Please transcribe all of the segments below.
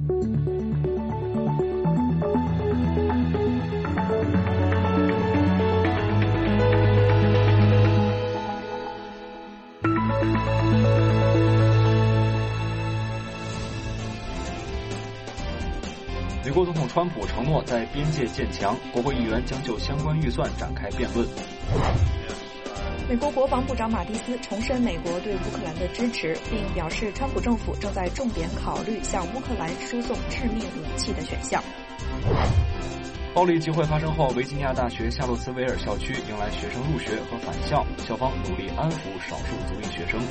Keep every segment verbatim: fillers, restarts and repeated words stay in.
美国总统川普承诺在边界建墙，国会议员将就相关预算展开辩论。 美国国防部长马蒂斯重申美国对乌克兰的支持，并表示川普政府正在重点考虑向乌克兰输送致命武器的选项。 暴力集会发生后，维吉尼亚大学夏洛茨维尔校区迎来学生入学和返校，校方努力安抚少数族裔学生。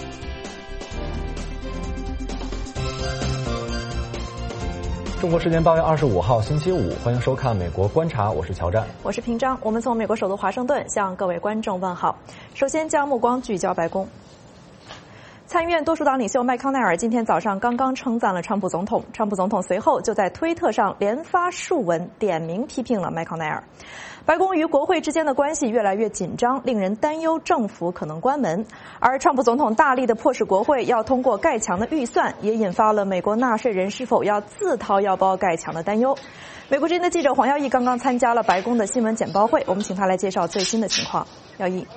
中国时间八月二十五号星期五，欢迎收看《美国观察》，我是乔战， 我是平章。我们从美国首都华盛顿向各位观众问好。首先将目光聚焦白宫。参议院多数党领袖麦康奈尔今天早上刚刚称赞了川普总统，川普总统随后就在推特上连发数文，点名批评了麦康奈尔。白宫与国会之间的关系越来越紧张，令人担忧政府可能关门。而川普总统大力的迫使国会要通过盖墙的预算，也引发了美国纳税人是否要自掏腰包盖墙的担忧。美国之音的记者黄耀义刚刚参加了白宫的新闻简报会，我们请他来介绍最新的情况。耀义。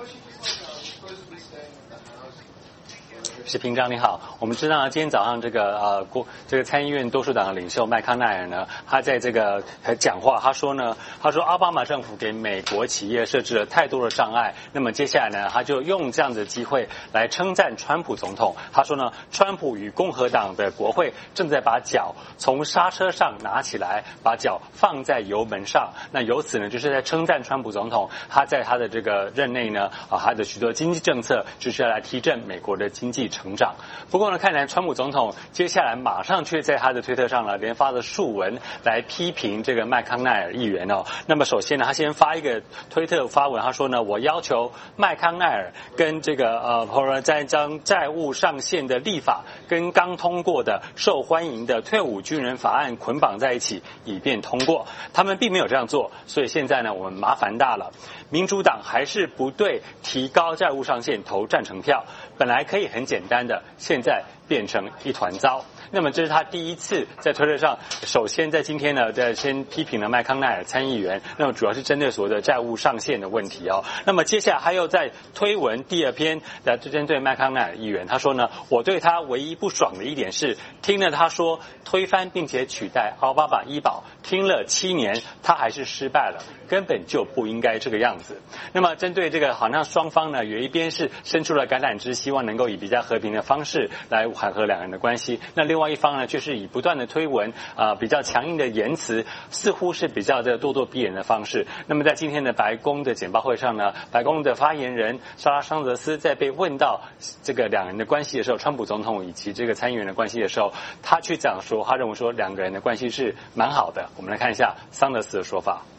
是平章你好，我们知道今天早上这个呃国这个参议院多数党的领袖麦康奈尔呢，他在这个讲话，他说呢，他说奥巴马政府给美国企业设置了太多的障碍，那么接下来呢，他就用这样的机会来称赞川普总统。他说呢，川普与共和党的国会正在把脚从刹车上拿起来，把脚放在油门上。那由此呢，就是在称赞川普总统，他在他的这个任内呢，啊，他的许多经济政策就是要来提振美国的经济成长。不过呢，看来川普总统接下来马上却在他的推特上呢连发了数文来批评这个麦康奈尔议员哦。那么首先呢，他先发一个推特发文，他说呢，我要求麦康奈尔跟这个呃，或者在将债务上限的立法跟刚通过的受欢迎的退伍军人法案捆绑在一起，以便通过。他们并没有这样做，所以现在呢，我们麻烦大了。民主党还是不对提高债务上限投赞成票，本来可以很简单的，现在变成一团糟。那么这是他第一次在推特上，首先在今天呢，在先批评了麦康奈尔参议员，那么主要是针对所谓的债务上限的问题哦。那么接下来他又在推文第二篇来针对麦康奈尔议员，他说呢，我对他唯一不爽的一点是，听了他说推翻并且取代奥巴马医保，听了七年，他还是失败了，根本就不应该这个样子。那么针对这个，好像双方呢，有一边是伸出了橄榄枝，希望能够以比较和平的方式来缓和两人的关系，那另外一方呢，就是以不断的推文啊、呃，比较强硬的言辞，似乎是比较的咄咄逼人的方式。那么在今天的白宫的简报会上呢，白宫的发言人莎拉桑德斯在被问到这个两人的关系的时候，川普总统以及这个参议员的关系的时候，他去讲说，他认为说两个人的关系是蛮好的。我们来看一下桑德斯的说法。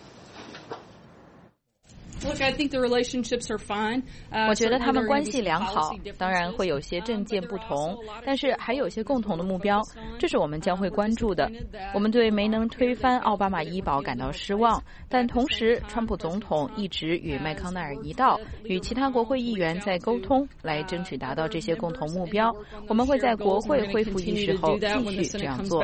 我觉得他们关系良好，当然会有些政见不同，但是还有些共同的目标，这是我们将会关注的。我们对没能推翻奥巴马医保感到失望，但同时川普总统一直与麦康奈尔一道，与其他国会议员在沟通，来争取达到这些共同目标。我们会在国会恢复议事后继续这样做。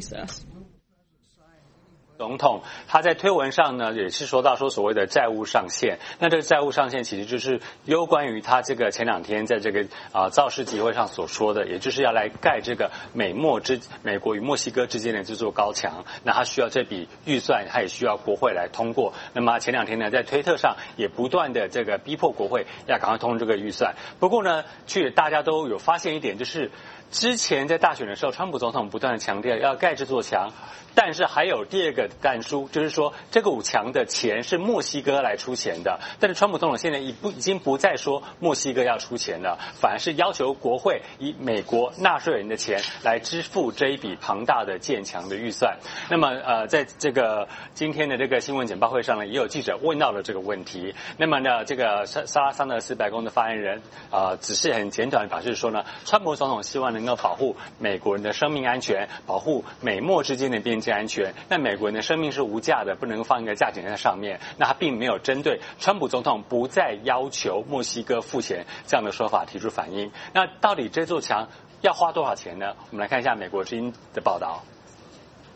总统他在推文上呢，也是说到说所谓的债务上限。那这个债务上限其实就是攸关于他这个前两天在这个啊造势集会上所说的，也就是要来盖这个美墨之美国与墨西哥之间的这座高墙。那他需要这笔预算，他也需要国会来通过。那么前两天呢，在推特上也不断的这个逼迫国会要赶快通过这个预算。不过呢，却大家都有发现一点，就是之前在大选的时候，川普总统不断的强调要盖这座墙，但是还有第二个干书，就是说这个墙的钱是墨西哥来出钱的。但是川普总统现在已不已经不再说墨西哥要出钱了，反而是要求国会以美国纳税人的钱来支付这一笔庞大的建墙的预算。那么呃，在这个今天的这个新闻简报会上呢，也有记者问到了这个问题。那么呢，这个莎莎拉桑德斯白宫的发言人啊、呃，只是很简短的表示说呢，川普总统希望能够保护美国人的生命安全，保护美墨之间的边界安全。那美国人的生命是无价的，不能放一个价钱在上面。那他并没有针对川普总统不再要求墨西哥付钱这样的说法提出反应。那到底这座墙要花多少钱呢？我们来看一下美国之音的报道。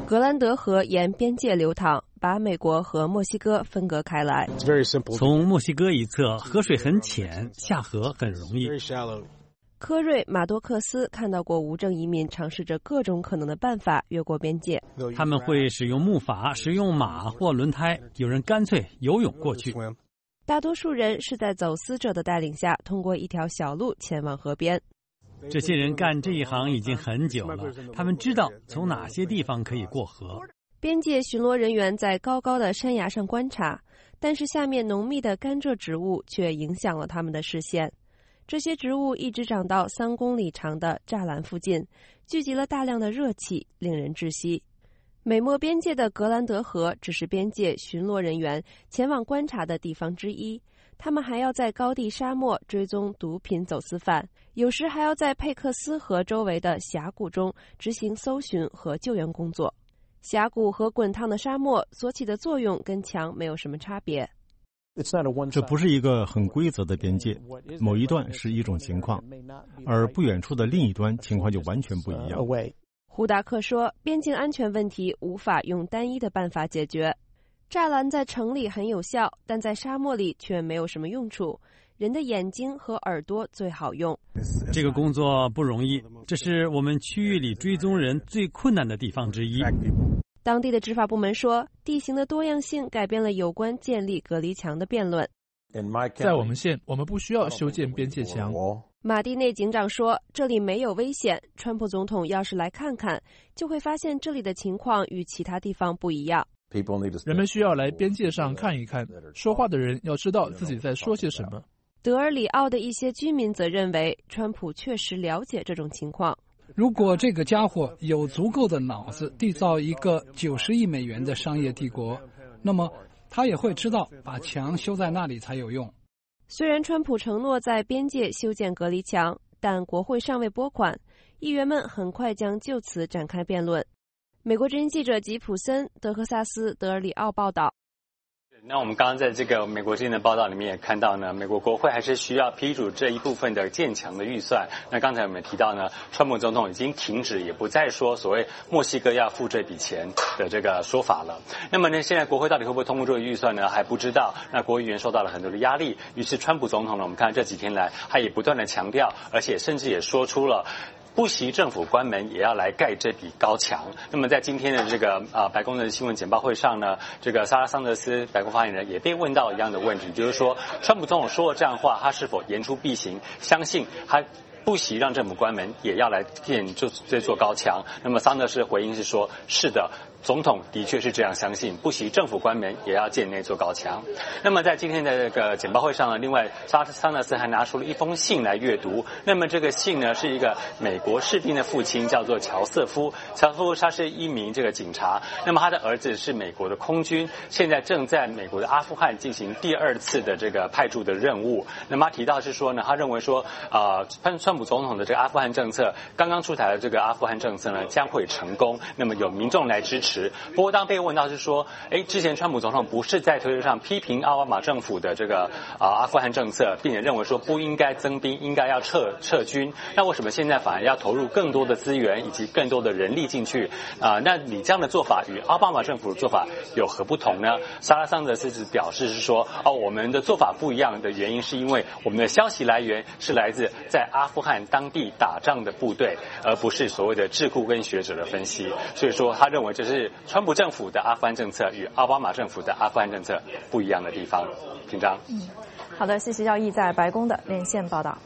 格兰德河沿边界流淌，把美国和墨西哥分隔开来。 从墨西哥一侧，河水很浅，下河很容易。 科瑞·马多克斯看到过无证移民尝试着各种可能的办法越过边界。 他们会使用木筏，使用马或轮胎，有人干脆游泳过去。 大多数人是在走私者的带领下，通过一条小路前往河边。 这些人干这一行已经很久了，他们知道从哪些地方可以过河。 边界巡逻人员在高高的山崖上观察，但是下面浓密的甘蔗植物却影响了他们的视线。这些植物一直长到三公里长的栅栏附近，聚集了大量的热气，令人窒息。美墨边界的格兰德河只是边界巡逻人员前往观察的地方之一，他们还要在高地沙漠追踪毒品走私犯，有时还要在佩克斯河周围的峡谷中执行搜寻和救援工作。峡谷和滚烫的沙漠所起的作用跟墙没有什么差别。 这不是一个很规则的边界，某一段是一种情况，而不远处的另一端情况就完全不一样。 胡达克说，边境安全问题无法用单一的办法解决。栅栏在城里很有效，但在沙漠里却没有什么用处。人的眼睛和耳朵最好用。 这个工作不容易，这是我们区域里追踪人最困难的地方之一。 当地的执法部门说，地形的多样性改变了有关建立隔离墙的辩论。 在我们县，我们不需要修建边界墙。 马蒂内警长说，这里没有危险，川普总统要是来看看，就会发现这里的情况与其他地方不一样。 人们需要来边界上看一看，说话的人要知道自己在说些什么。 德尔里奥的一些居民则认为，川普确实了解这种情况。 如果这个家伙有足够的脑子缔造一个九十亿美元的商业帝国，那么他也会知道把墙修在那里才有用。 虽然川普承诺在边界修建隔离墙，但国会尚未拨款，议员们很快将就此展开辩论。美国之音记者吉普森，德克萨斯德尔里奥报道。 那我们刚刚在这个美国之音的报道里面也看到呢，美国国会还是需要批准这一部分的建墙的预算。那刚才我们提到呢，川普总统已经停止，也不再说所谓墨西哥要付这笔钱的这个说法了。那么呢，现在国会到底会不会通过这个预算呢？还不知道。那国会议员受到了很多的压力，于是川普总统呢，我们看这几天来，他也不断的强调，而且甚至也说出了不惜政府关门也要来盖这笔高墙。那么在今天的这个啊、呃、白宫的新闻简报会上呢，这个莎拉桑德斯白宫发言人也被问到一样的问题，就是说川普总统说了这样的话，他是否言出必行，相信他不惜让政府关门也要来建就这座高墙。那么桑德斯的回应是说，是的，总统的确是这样相信，不惜政府关门也要建那座高墙。那么在今天的这个简报会上呢，另外沙桑德斯还拿出了一封信来阅读。那么这个信呢，是一个美国士兵的父亲，叫做乔瑟夫。乔瑟夫他是一名这个警察，那么他的儿子是美国的空军，现在正在美国的阿富汗进行第二次的这个派驻的任务。那么他提到是说呢，他认为说啊，川、呃、川普总统的这个阿富汗政策，刚刚出台的这个阿富汗政策呢，将会成功。那么有民众来支持。不过当被问到是说，哎，之前川普总统不是在推特上批评奥巴马政府的这个啊、呃、阿富汗政策，并且认为说不应该增兵，应该要撤撤军，那为什么现在反而要投入更多的资源以及更多的人力进去啊、呃？那你这样的做法与奥巴马政府的做法有何不同呢？莎拉桑德斯只表示是说，哦，我们的做法不一样的原因是因为我们的消息来源是来自在阿富汗当地打仗的部队，而不是所谓的智库跟学者的分析。所以说他认为这是川普政府的阿富汗政策与奥巴马政府的阿富汗政策不一样的地方。平章， 嗯，好的，谢谢耀义在白宫的连线报道。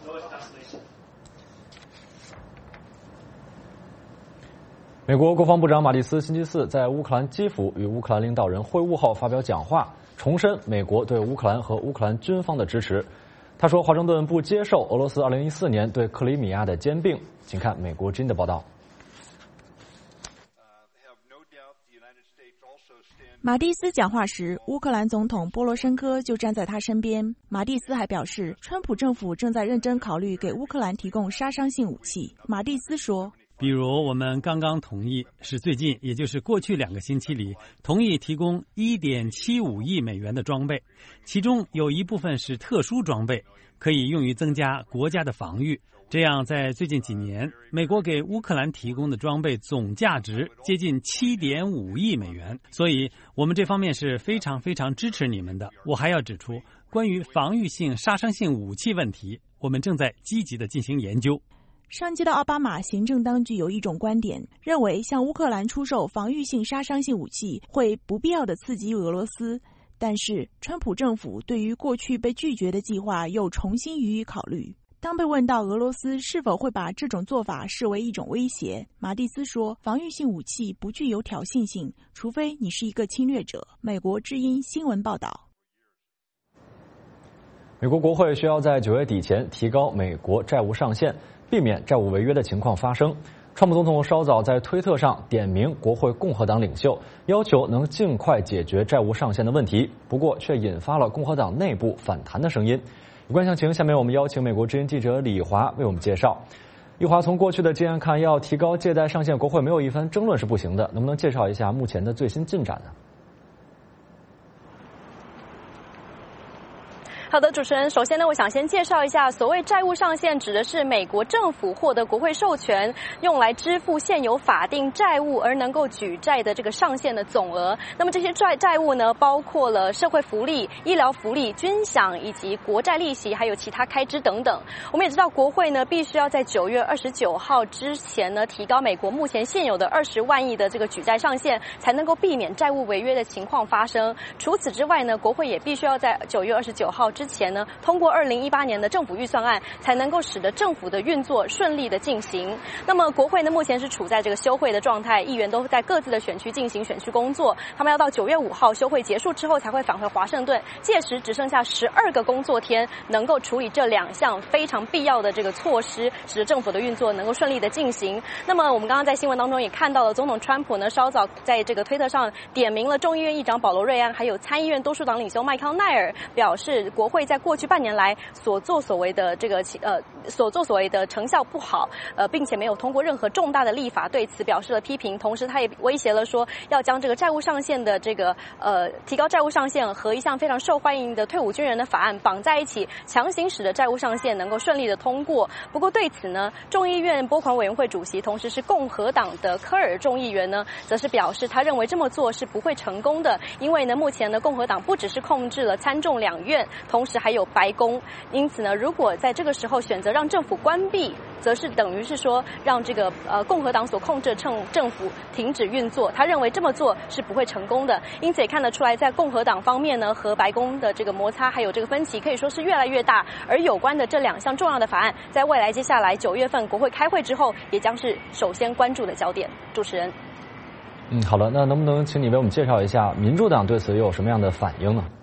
美国国防部长马蒂斯星期四在乌克兰基辅与乌克兰领导人会晤后发表讲话，重申美国对乌克兰和乌克兰军方的支持。他说，华盛顿不接受俄罗斯二零一四年对克里米亚的兼并。请看美国之音的报道。 马蒂斯讲话时，乌克兰总统波罗申科就站在他身边。马蒂斯还表示，川普政府正在认真考虑给乌克兰提供杀伤性武器。马蒂斯说， 比如我们刚刚同意，是最近，也就是过去两个星期里，同意提供 一点七五亿美元的装备，其中有一部分是特殊装备，可以用于增加国家的防御， 这样，在最近几年，美国给乌克兰提供的装备总价值接近七点五亿美元，所以我们这方面是非常非常支持你们的。我还要指出，关于防御性杀伤性武器问题，我们正在积极的进行研究。 上届的奥巴马行政当局有一种观点，认为向乌克兰出售防御性杀伤性武器会不必要的刺激俄罗斯，但是川普政府对于过去被拒绝的计划又重新予以考虑。当被问到俄罗斯是否会把这种做法视为一种威胁，马蒂斯说，防御性武器不具有挑衅性，除非你是一个侵略者。美国之音新闻报道。 美国国会需要在九月底前提高美国债务上限，避免债务违约的情况发生。川普总统稍早在推特上点名国会共和党领袖，要求能尽快解决债务上限的问题，不过却引发了共和党内部反弹的声音。有关详情，下面我们邀请美国之音记者李华为我们介绍。李华，从过去的经验看，要提高借贷上限，国会没有一番争论是不行的，能不能介绍一下目前的最新进展呢？ 好的，主持人，首先呢，我想先介绍一下，所谓债务上限指的是美国政府获得国会授权，用来支付现有法定债务而能够举债的这个上限的总额。那么这些债债务呢，包括了社会福利、医疗福利、军饷以及国债利息，还有其他开支等等。我们也知道，国会呢必须要在九月二十九号之前呢，提高美国目前现有的二十万亿的这个举债上限，才能够避免债务违约的情况发生。除此之外呢，国会也必须要在九月二十九号之前呢，通过二零一八年的政府预算案，才能够使得政府的运作顺利的进行。那么国会呢，目前是处在这个休会的状态，议员都在各自的选区进行选区工作，他们要到九月五号休会结束之后才会返回华盛顿，届时只剩下十二个工作天，能够处理这两项非常必要的这个措施，使得政府的运作能够顺利的进行。那么我们刚刚在新闻当中也看到了，总统川普呢稍早在这个推特上点名了众议院议长保罗瑞安，还有参议院多数党领袖麦康奈尔，表示国会在过去半年来所作所为的这个呃所作所为的成效不好，呃，并且没有通过任何重大的立法，对此表示了批评。同时，他也威胁了说，要将这个债务上限的这个呃提高债务上限和一项非常受欢迎的退伍军人的法案绑在一起，强行使得债务上限能够顺利的通过。不过对此呢，众议院拨款委员会主席，同时是共和党的科尔众议员呢，则是表示他认为这么做是不会成功的，因为呢，目前呢，共和党不只是控制了参众两院，同时还有白宫。因此呢，如果在这个时候选择让政府关闭，则是等于是说让这个呃共和党所控制的政政府停止运作。他认为这么做是不会成功的，因此也看得出来，在共和党方面呢，和白宫的这个摩擦还有这个分歧可以说是越来越大。而有关的这两项重要的法案，在未来接下来九月份国会开会之后，也将是首先关注的焦点。主持人， 嗯，好了，那能不能请你为我们介绍一下民主党对此又有什么样的反应呢？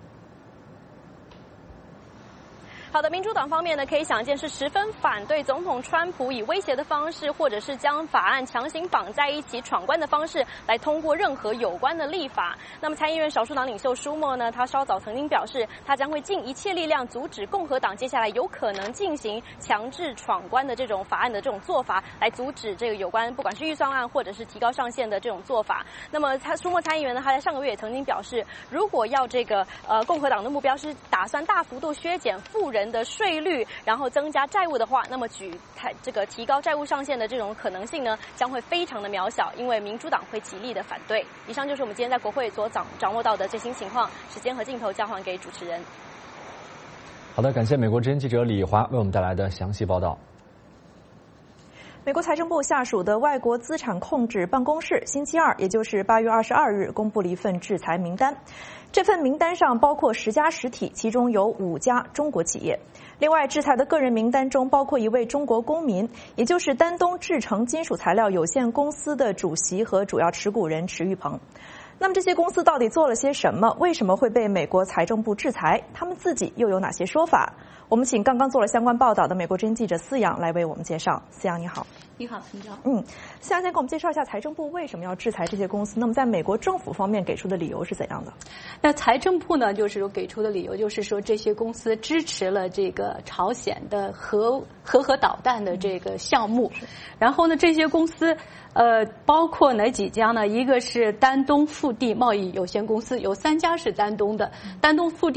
好的，民主党方面呢，可以想见是十分反对总统川普以威胁的方式，或者是将法案强行绑在一起闯关的方式来通过任何有关的立法。那么参议院少数党领袖舒默呢，他稍早曾经表示，他将会尽一切力量阻止共和党接下来有可能进行强制闯关的这种法案的这种做法，来阻止这个有关不管是预算案或者是提高上限的这种做法。那么他舒默参议员呢，他在上个月也曾经表示，如果要这个呃共和党的目标是打算大幅度削减富人的税率，然后增加债务的话，那么举这个提高债务上限的这种可能性呢，将会非常的渺小，因为民主党会极力的反对。以上就是我们今天在国会所掌掌握到的最新情况，时间和镜头交还给主持人。 好的，感谢美国之音记者李华为我们带来的详细报道。 美国财政部下属的外国资产控制办公室星期二，也就是八月二十二日公布了一份制裁名单。这份名单上包括十家实体，其中有五家中国企业。另外，制裁的个人名单中包括一位中国公民，也就是丹东制成金属材料有限公司的主席和主要持股人池玉鹏。那么这些公司到底做了些什么？为什么会被美国财政部制裁？他们自己又有哪些说法？我们请刚刚做了相关报道的美国之音记者思阳来为我们介绍。思阳你好。 你好，陈昭。 嗯，思阳先给我们介绍一下财政部为什么要制裁这些公司？那么在美国政府方面给出的理由是怎样的？ 那财政部呢，就是说给出的理由就是说这些公司支持了这个朝鲜的核核核导弹的这个项目，然后呢，这些公司呃包括哪几家呢？一个是丹东富地贸易有限公司，有三家是丹东的，丹东富地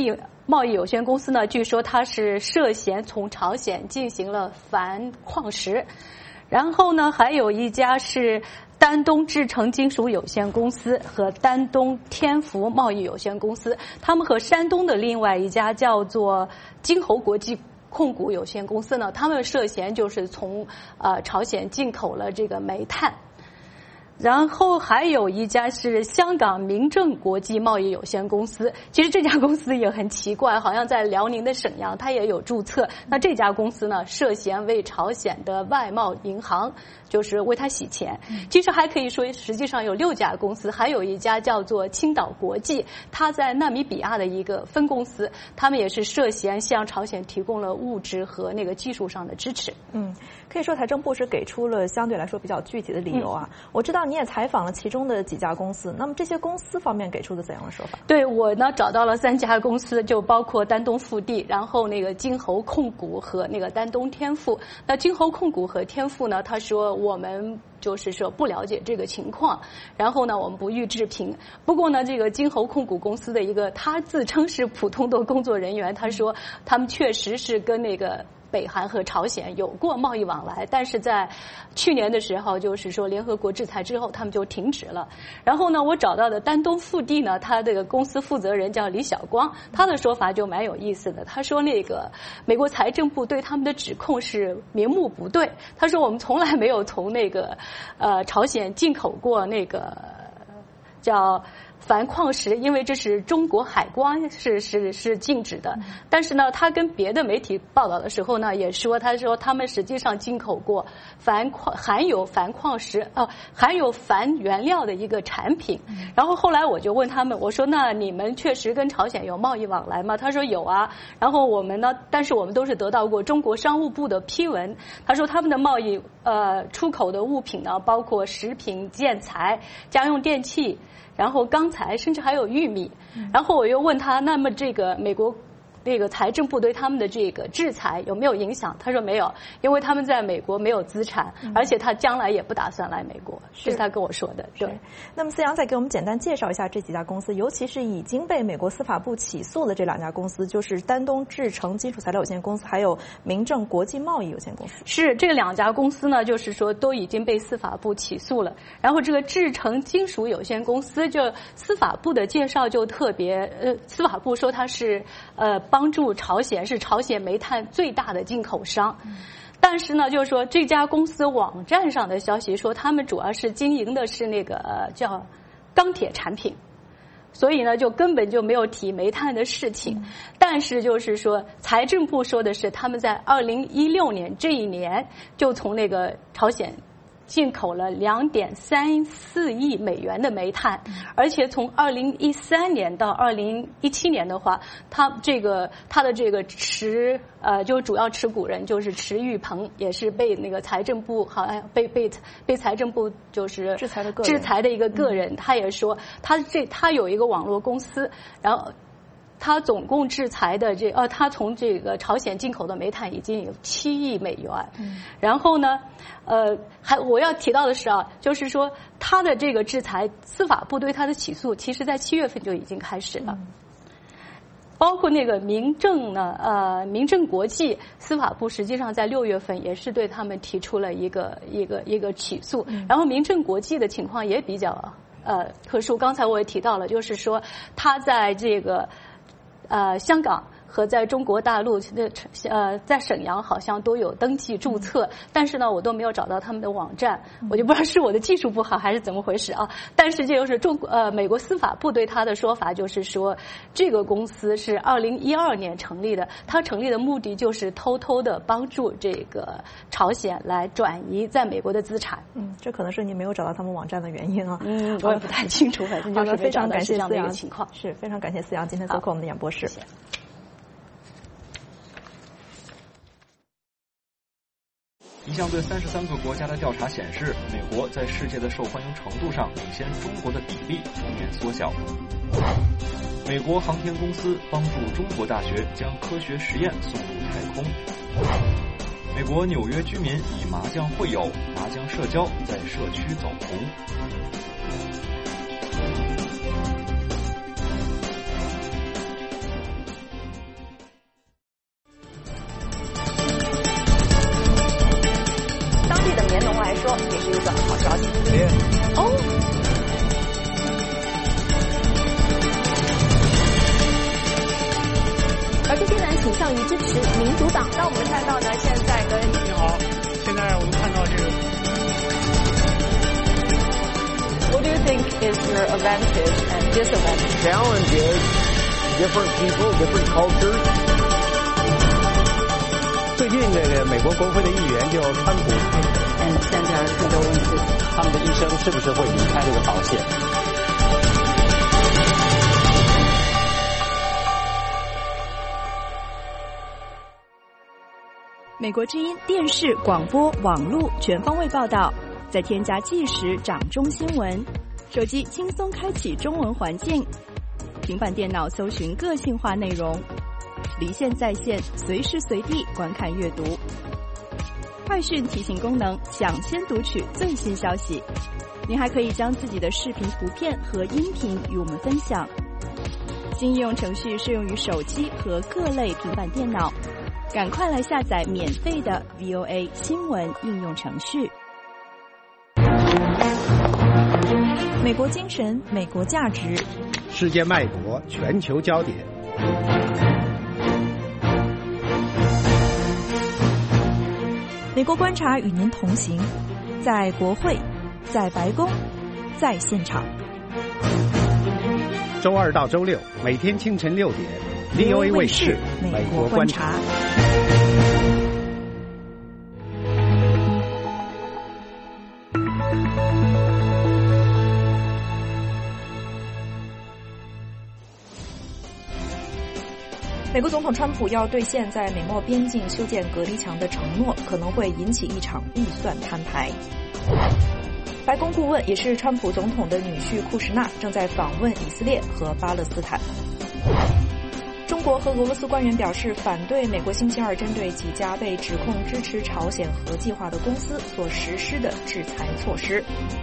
贸易有限公司呢，据说它是涉嫌从朝鲜进行了钒矿石，然后呢，还有一家是丹东制成金属有限公司和丹东天福贸易有限公司，他们和山东的另外一家叫做金侯国际控股有限公司呢，他们涉嫌就是从呃朝鲜进口了这个煤炭。然后还有一家是香港民政国际贸易有限公司，其实这家公司也很奇怪，好像在辽宁的沈阳它也有注册。那这家公司呢，涉嫌为朝鲜的外贸银行就是为它洗钱。其实还可以说，实际上有六家公司，还有一家叫做青岛国际，它在纳米比亚的一个分公司，他们也是涉嫌向朝鲜提供了物质和那个技术上的支持。 嗯，可以说财政部是给出了相对来说比较具体的理由啊。嗯、我知道你也采访了其中的几家公司，那么这些公司方面给出的怎样的说法？ 对，我呢找到了三家公司，就包括丹东富地，然后那个金侯控股和那个丹东天富。那金侯控股和天富呢，他说我们就是说不了解这个情况，然后呢我们不予置评。不过呢，这个金侯控股公司的一个他自称是普通的工作人员，他说他们确实是跟那个北韩和朝鲜有过贸易往来，但是在去年的时候，就是说联合国制裁之后，他们就停止了。然后呢，我找到的丹东富地呢，他这个公司负责人叫李晓光，他的说法就蛮有意思的。他说那个美国财政部对他们的指控是名目不对。他说我们从来没有从那个呃朝鲜进口过那个叫钒矿石，因为这是中国海关是是是禁止的。但是呢，他跟别的媒体报道的时候呢，也说他说他们实际上进口过钒矿含有钒矿石呃含有钒原料的一个产品。然后后来我就问他们，我说那你们确实跟朝鲜有贸易往来吗？他说有啊。然后我们呢，但是我们都是得到过中国商务部的批文。他说他们的贸易呃出口的物品呢，包括食品、建材、家用电器，然后钢材，甚至还有玉米。然后我又问他，那么这个美国那个财政部对他们的这个制裁有没有影响？他说没有，因为他们在美国没有资产，而且他将来也不打算来美国，这是他跟我说的。对。 那么思阳再给我们简单介绍一下这几家公司，尤其是已经被美国司法部起诉的这两家公司，就是丹东制成金属材料有限公司，还有民政国际贸易有限公司。 是这两家公司呢，就是说都已经被司法部起诉了。然后这个制成金属有限公司，就司法部的介绍就特别，呃，司法部说它是呃。帮助朝鲜，是朝鲜煤炭最大的进口商。但是呢，就是说这家公司网站上的消息说，他们主要是经营的是那个、呃、叫钢铁产品，所以呢就根本就没有提煤炭的事情。但是就是说财政部说的是，他们在二零一六年这一年就从那个朝鲜进口了两点三四亿美元的煤炭，而且从二零一三年到二零一七年的话，他这个他的这个持呃，就主要持股人就是池玉鹏，也是被那个财政部好像被被被财政部就是制裁的个人制裁的一个个人，嗯、他也说他这他有一个网络公司，然后。他总共制裁的这呃，他从这个朝鲜进口的煤炭已经有七亿美元。嗯、然后呢，呃，还我要提到的是啊，就是说他的这个制裁，司法部对他的起诉，其实在七月份就已经开始了。嗯、包括那个民政呢，呃，民政国际司法部实际上在六月份也是对他们提出了一个一个一个起诉。嗯、然后民政国际的情况也比较呃特殊，刚才我也提到了，就是说他在这个。呃，香港和在中国大陆的呃，在沈阳好像都有登记注册，嗯、但是呢，我都没有找到他们的网站，嗯、我就不知道是我的技术不好还是怎么回事啊。但是这就是中呃美国司法部对他的说法，就是说这个公司是二零一二年成立的，它成立的目的就是偷偷的帮助这个朝鲜来转移在美国的资产。 嗯，这可能是你没有找到他们网站的原因啊。 嗯，我也不太清楚，反正就是非常感谢思阳情况， 是非常感谢思阳今天做客我们的演播室。 谢谢。 一项对三十三个国家的调查显示，美国在世界的受欢迎程度上领先中国的比例逐年缩小。美国航天公司帮助中国大学将科学实验送入太空。美国纽约居民以麻将会友，麻将社交在社区走红。 is your advantage and disadvantage? Challenge is different people, different cultures. 最近这个美国国会的议员就川普 ，and send our condolences. 他们的医生是不是会离开这个保险？ 美国之音电视、广播、网络全方位报道，再添加即时掌中新闻，手机轻松开启中文环境，平板电脑搜寻个性化内容，离线在线，随时随地观看阅读。快讯提醒功能，抢先读取最新消息。您还可以将自己的视频、图片和音频与我们分享。新应用程序适用于手机和各类平板电脑。赶快来下载免费的 V O A 新闻应用程序。 美国精神，美国价值， 世界脉搏，全球焦点。 美国观察与您同行，在国会，在白宫，在现场。 周二到周六，每天清晨六点。V O A 卫视美国观察。 美国总统川普要兑现在美墨边境修建隔离墙的承诺，可能会引起一场预算摊牌。白宫顾问也是川普总统的女婿库什纳正在访问以色列和巴勒斯坦。中国和俄罗斯官员表示反对美国星期二针对几家被指控支持朝鲜核计划的公司所实施的制裁措施。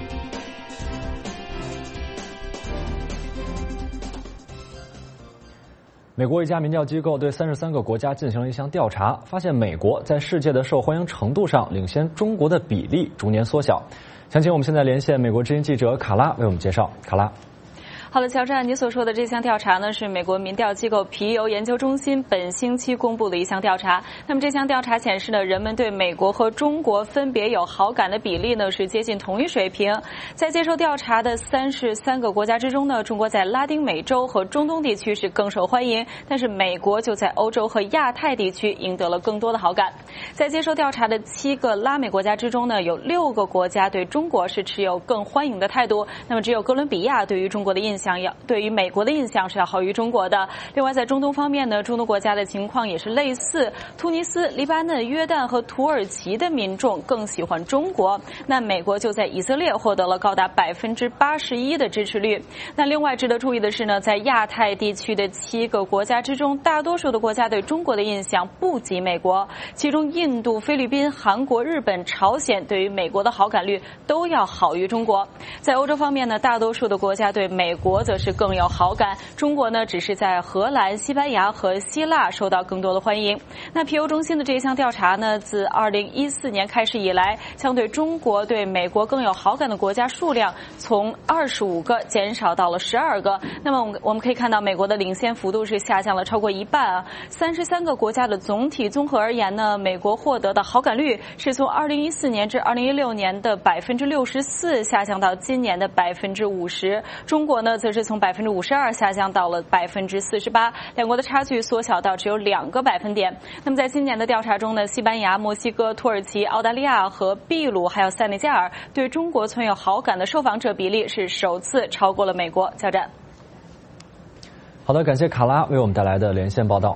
美国一家民调机构对三十三个国家进行了一项调查，发现美国在世界的受欢迎程度上领先中国的比例逐年缩小。详情我们现在连线美国之音记者卡拉为我们介绍。卡拉。 好的，乔治，你所说的这项调查呢，是美国民调机构皮尤研究中心本星期公布的一项调查。那么这项调查显示呢，人们对美国和中国分别有好感的比例呢是接近同一水平。在接受调查的三十三个国家之中呢，中国在拉丁美洲和中东地区是更受欢迎，但是美国就在欧洲和亚太地区赢得了更多的好感。在接受调查的七个拉美国家之中呢，有六个国家对中国是持有更欢迎的态度，那么只有哥伦比亚对于中国的印象想要对于美国的印象是要好于中国的。另外在中东方面呢，中东国家的情况也是类似，突尼斯、黎巴嫩、约旦和土耳其的民众更喜欢中国，那美国就在以色列获得了高达百分之八十一的支持率。那另外值得注意的是呢，在亚太地区的七个国家之中，大多数的国家对中国的印象不及美国，其中印度、菲律宾、韩国、日本、朝鲜对于美国的好感率都要好于中国。在欧洲方面呢，大多数的国家对美国则是更有好感，中国呢只是在荷兰、西班牙和希腊受到更多的欢迎。那皮尤中心的这一项调查呢，自二零一四年开始以来，相对中国对美国更有好感的国家数量从二十五个减少到了十二个。那么我们我们可以看到，美国的领先幅度是下降了超过一半啊。三十三个国家的总体综合而言呢，美国获得的好感率是从二零一四年至二零一六年的百分之六十四下降到今年的百分之五十。中国呢，则是从百分之五十二下降到了百分之四十八，两国的差距缩小到只有两个百分点。那么在今年的调查中呢，西班牙、墨西哥、土耳其、澳大利亚和秘鲁还有塞内加尔对中国存有好感的受访者比例是首次超过了美国。交战。 好的，感谢卡拉为我们带来的连线报道。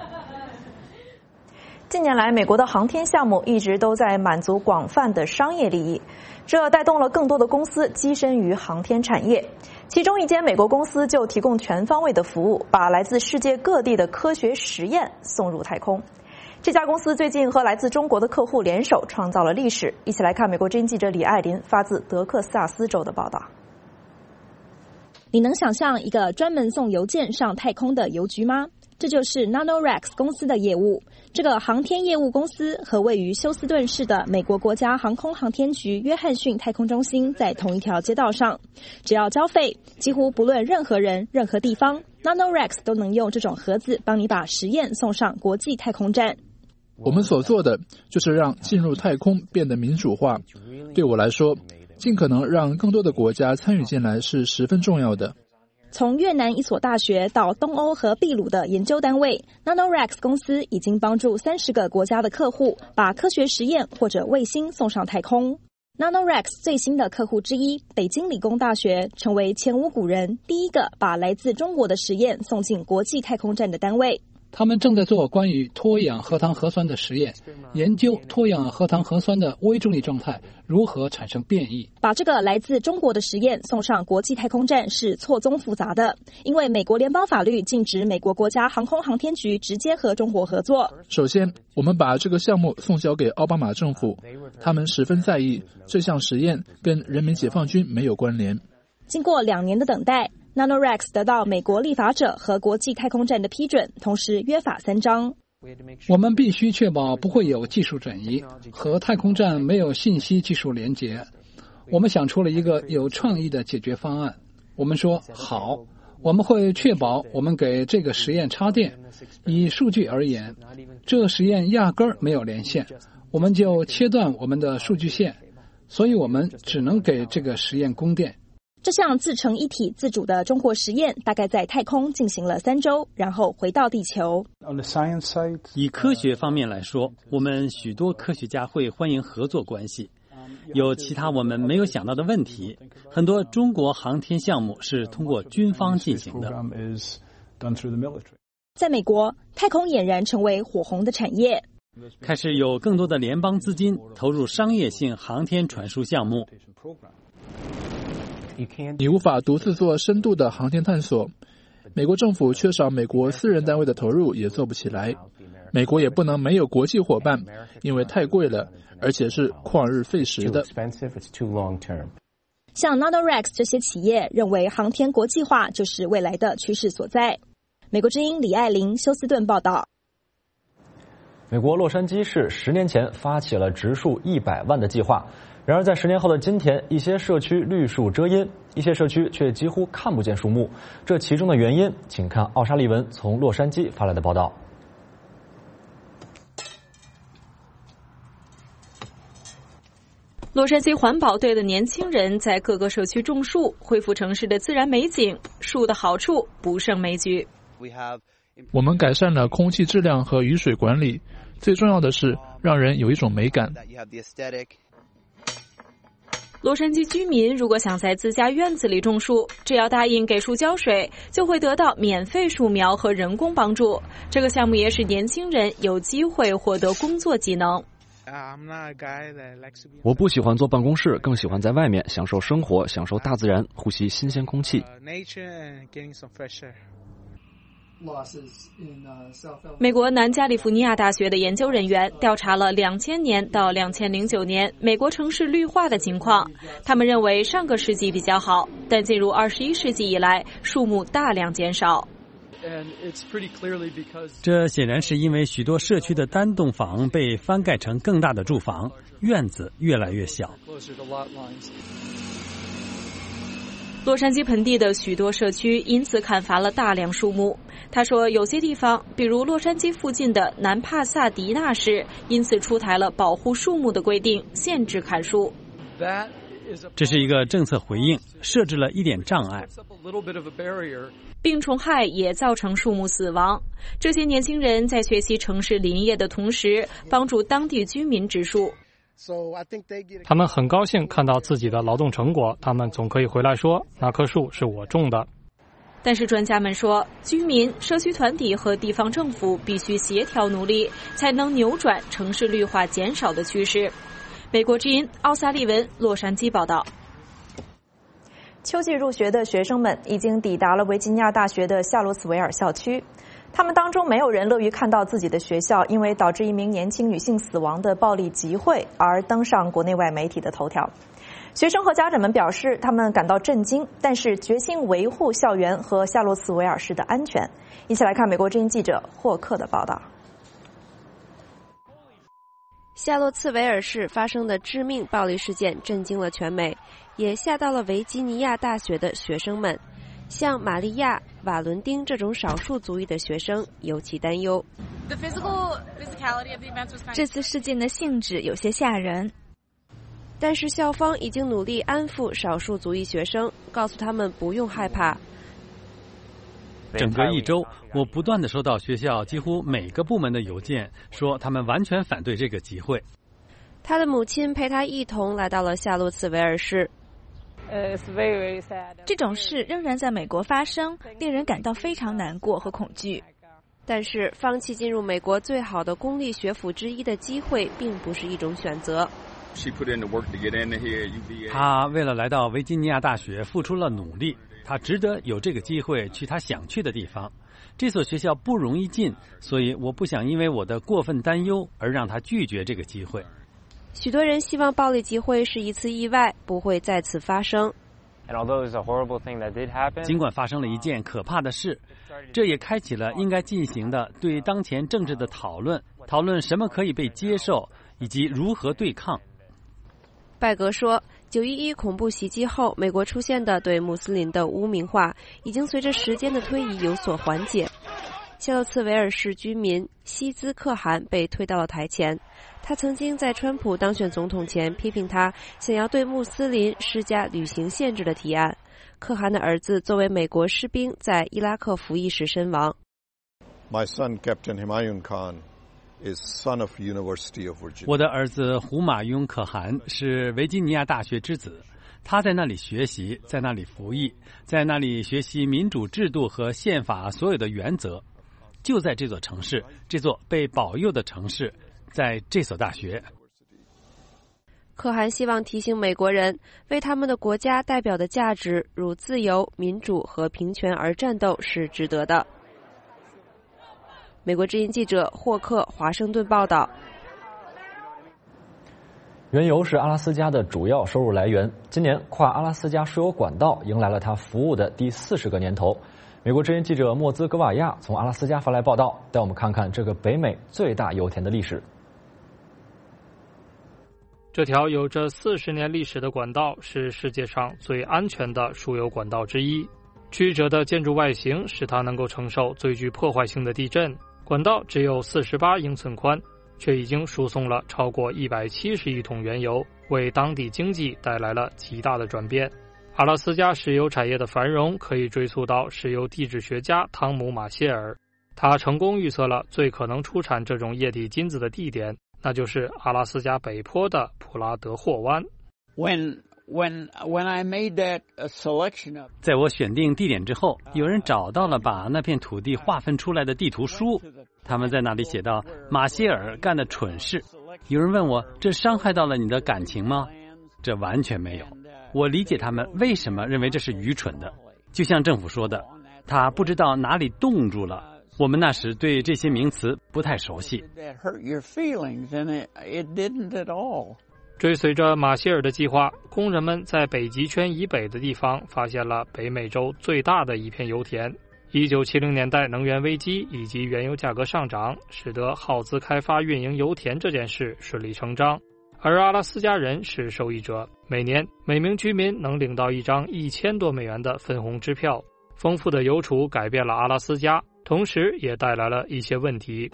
近年来，美国的航天项目一直都在满足广泛的商业利益，这带动了更多的公司跻身于航天产业。其中一间美国公司就提供全方位的服务，把来自世界各地的科学实验送入太空。这家公司最近和来自中国的客户联手，创造了历史。一起来看美国之音记者李爱林发自德克萨斯州的报道。 你能想象一个专门送邮件上太空的邮局吗？这就是 NanoRacks 公司的业务。这个航天业务公司和位于休斯顿市的美国国家航空航天局约翰逊太空中心在同一条街道上。只要交费，几乎不论任何人、任何地方， NanoRacks 都能用这种盒子帮你把实验送上国际太空站。 我们所做的就是让进入太空变得民主化。对我来说， 尽可能让更多的国家参与进来是十分重要的。 从越南一所大学到东欧和秘鲁的研究单位 ，NanoRacks 公司已经帮助三十个国家的客户把科学实验或者卫星送上太空。NanoRacks 最新的客户之一，北京理工大学成为前无古人第一个把来自中国的实验送进国际太空站的单位。 他们正在做关于脱氧核糖核酸的实验，研究脱氧核糖核酸的微重力状态如何产生变异。 把这个来自中国的实验送上国际太空站是错综复杂的，因为美国联邦法律禁止美国国家航空航天局直接和中国合作。 首先，我们把这个项目送交给奥巴马政府，他们十分在意这项实验跟人民解放军没有关联。 经过两年的等待，NanoRacks 得到美国立法者和国际太空站的批准，同时约法三章。 我们必须确保不会有技术转移，和太空站没有信息技术连结。我们想出了一个有创意的解决方案。我们说好，我们会确保我们给这个实验插电。以数据而言，这实验压根儿没有连线，我们就切断我们的数据线，所以我们只能给这个实验供电。 这项自成一体自主的中国实验大概在太空进行了三周，然后回到地球。 以科学方面来说，我们许多科学家会欢迎合作关系。有其他我们没有想到的问题，很多中国航天项目是通过军方进行的。 在美国，太空俨然成为火红的产业， 开始有更多的联邦资金投入商业性航天传输项目。 你无法独自做深度的航天探索，美国政府缺少美国私人单位的投入也做不起来，美国也不能没有国际伙伴，因为太贵了，而且是旷日费时的。 像 NanoRacks 这些企业认为航天国际化就是未来的趋势所在。美国之音李爱玲休斯顿报道。 美国洛杉矶市十年前发起了植树一百万的计划，然而在十年后的今天，一些社区绿树遮阴，一些社区却几乎看不见树木。这其中的原因，请看奥沙利文从洛杉矶发来的报道。 洛杉矶环保队的年轻人在各个社区种树，恢复城市的自然美景。树的好处不胜枚举。 我们改善了空气质量和雨水管理，最重要的是让人有一种美感。 洛杉矶居民如果想在自家院子里种树，只要答应给树浇水，就会得到免费树苗和人工帮助。这个项目也使年轻人有机会获得工作技能。 我不喜欢坐办公室，更喜欢在外面享受生活，享受大自然，呼吸新鲜空气。 美国南加利福尼亚大学的研究人员调查了两千年到两千零九年美国城市绿化的情况。他们认为上个世纪比较好，但进入二十一世纪以来，树木大量减少。 这显然是因为许多社区的单栋房被翻盖成更大的住房，院子越来越小。 洛杉矶盆地的许多社区因此砍伐了大量树木。他说，有些地方，比如洛杉矶附近的南帕萨迪纳市，因此出台了保护树木的规定，限制砍树。 这是一个政策回应，设置了一点障碍。 病虫害也造成树木死亡。这些年轻人在学习城市林业的同时，帮助当地居民植树。 他们很高兴看到自己的劳动成果，他们总可以回来说，那棵树是我种的。 但是专家们说，居民、社区团体和地方政府必须协调努力，才能扭转城市绿化减少的趋势。美国之音奥萨利文洛杉矶报道。 秋季入学的学生们已经抵达了维吉尼亚大学的夏洛茨维尔校区。他们当中没有人乐于看到自己的学校因为导致一名年轻女性死亡的暴力集会而登上国内外媒体的头条。学生和家长们表示，他们感到震惊，但是决心维护校园和夏洛茨维尔市的安全。一起来看美国之音记者霍克的报道。 夏洛茨维尔市发生的致命暴力事件震惊了全美，也吓到了维吉尼亚大学的学生们。像玛利亚、瓦伦丁这种少数族裔的学生尤其担忧。 这次事件的性质有些吓人。 但是校方已经努力安抚少数族裔学生，告诉他们不用害怕。 整个一周，我不断地收到学校几乎每个部门的邮件，说他们完全反对这个集会。 他的母亲陪他一同来到了夏洛茨维尔市。 这种事仍然在美国发生，令人感到非常难过和恐惧。 但是，放弃进入美国最好的公立学府之一的机会，并不是一种选择。 他为了来到维吉尼亚大学付出了努力，他值得有这个机会去他想去的地方。这所学校不容易进，所以我不想因为我的过分担忧而让他拒绝这个机会。 许多人希望暴力集会是一次意外，不会再次发生。 尽管发生了一件可怕的事，这也开启了应该进行的对当前政治的讨论，讨论什么可以被接受，以及如何对抗。 拜格说，九一一恐怖袭击后，美国出现的对穆斯林的污名化，已经随着时间的推移有所缓解。夏洛茨维尔市居民希兹可汗被推到了台前。他曾经在川普当选总统前批评他想要对穆斯林施加旅行限制的提案。可汗的儿子作为美国士兵在伊拉克服役时身亡。 My son, Captain Humayun Khan, is son of University of Virginia. 我的儿子胡马雍可汗是维吉尼亚大学之子，他在那里学习，在那里服役，在那里学习民主制度和宪法所有的原则。就在这座城市，这座被保佑的城市，在这所大学。 可汗希望提醒美国人，为他们的国家代表的价值如自由、民主和平权而战斗是值得的。美国之音记者霍克华盛顿报道。 原油是阿拉斯加的主要收入来源，今年跨阿拉斯加输油管道迎来了它服务的第四十个年头。美国之音记者莫兹格瓦亚从阿拉斯加发来报道，带我们看看这个北美最大油田的历史。 这条有着四十年历史的管道是世界上最安全的输油管道之一。曲折的建筑外形使它能够承受最具破坏性的地震。管道只有四十八英寸宽，却已经输送了超过一百七十亿桶原油，为当地经济带来了极大的转变。阿拉斯加石油产业的繁荣可以追溯到石油地质学家汤姆·马歇尔，他成功预测了最可能出产这种液体金子的地点，那就是阿拉斯加北坡的普拉德霍湾。 When when when I made that selection of， 在我选定地点之后，有人找到了把那片土地划分出来的地图书，他们在那里写到马歇尔干的蠢事。有人问我，这伤害到了你的感情吗？这完全没有。我理解他们为什么认为这是愚蠢的，就像政府说的，他不知道哪里冻住了。我们那时对这些名词不太熟悉。 追随着马歇尔的计划，工人们在北极圈以北的地方发现了北美洲最大的一片油田。一九七零年代能源危机以及原油价格上涨，使得耗资开发运营油田这件事顺理成章。而阿拉斯加人是受益者，每年每名居民能领到一张一千多美元的分红支票。丰富的油储改变了阿拉斯加，同时也带来了一些问题。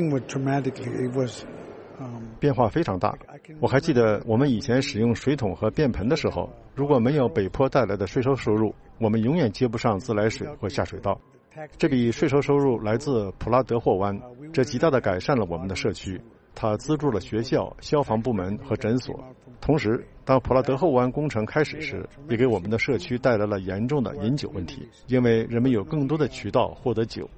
变化非常大。我还记得我们以前使用水桶和便盆的时候，如果没有北坡带来的税收收入，我们永远接不上自来水或下水道。这笔税收收入来自普拉德霍湾，这极大地改善了我们的社区。它资助了学校、消防部门和诊所。同时，当普拉德霍湾工程开始时，也给我们的社区带来了严重的饮酒问题，因为人们有更多的渠道获得酒。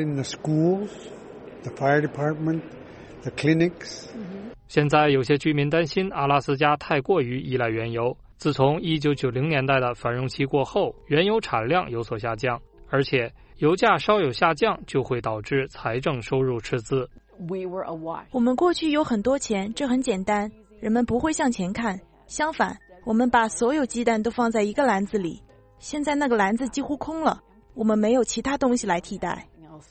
现在有些居民担心阿拉斯加太过于依赖原油。自从一九九零年代的繁荣期过后，原油产量有所下降，而且油价稍有下降就会导致财政收入赤字。 我们过去有很多钱，这很简单，人们不会向前看。相反，我们把所有鸡蛋都放在一个篮子里，现在那个篮子几乎空了，我们没有其他东西来替代。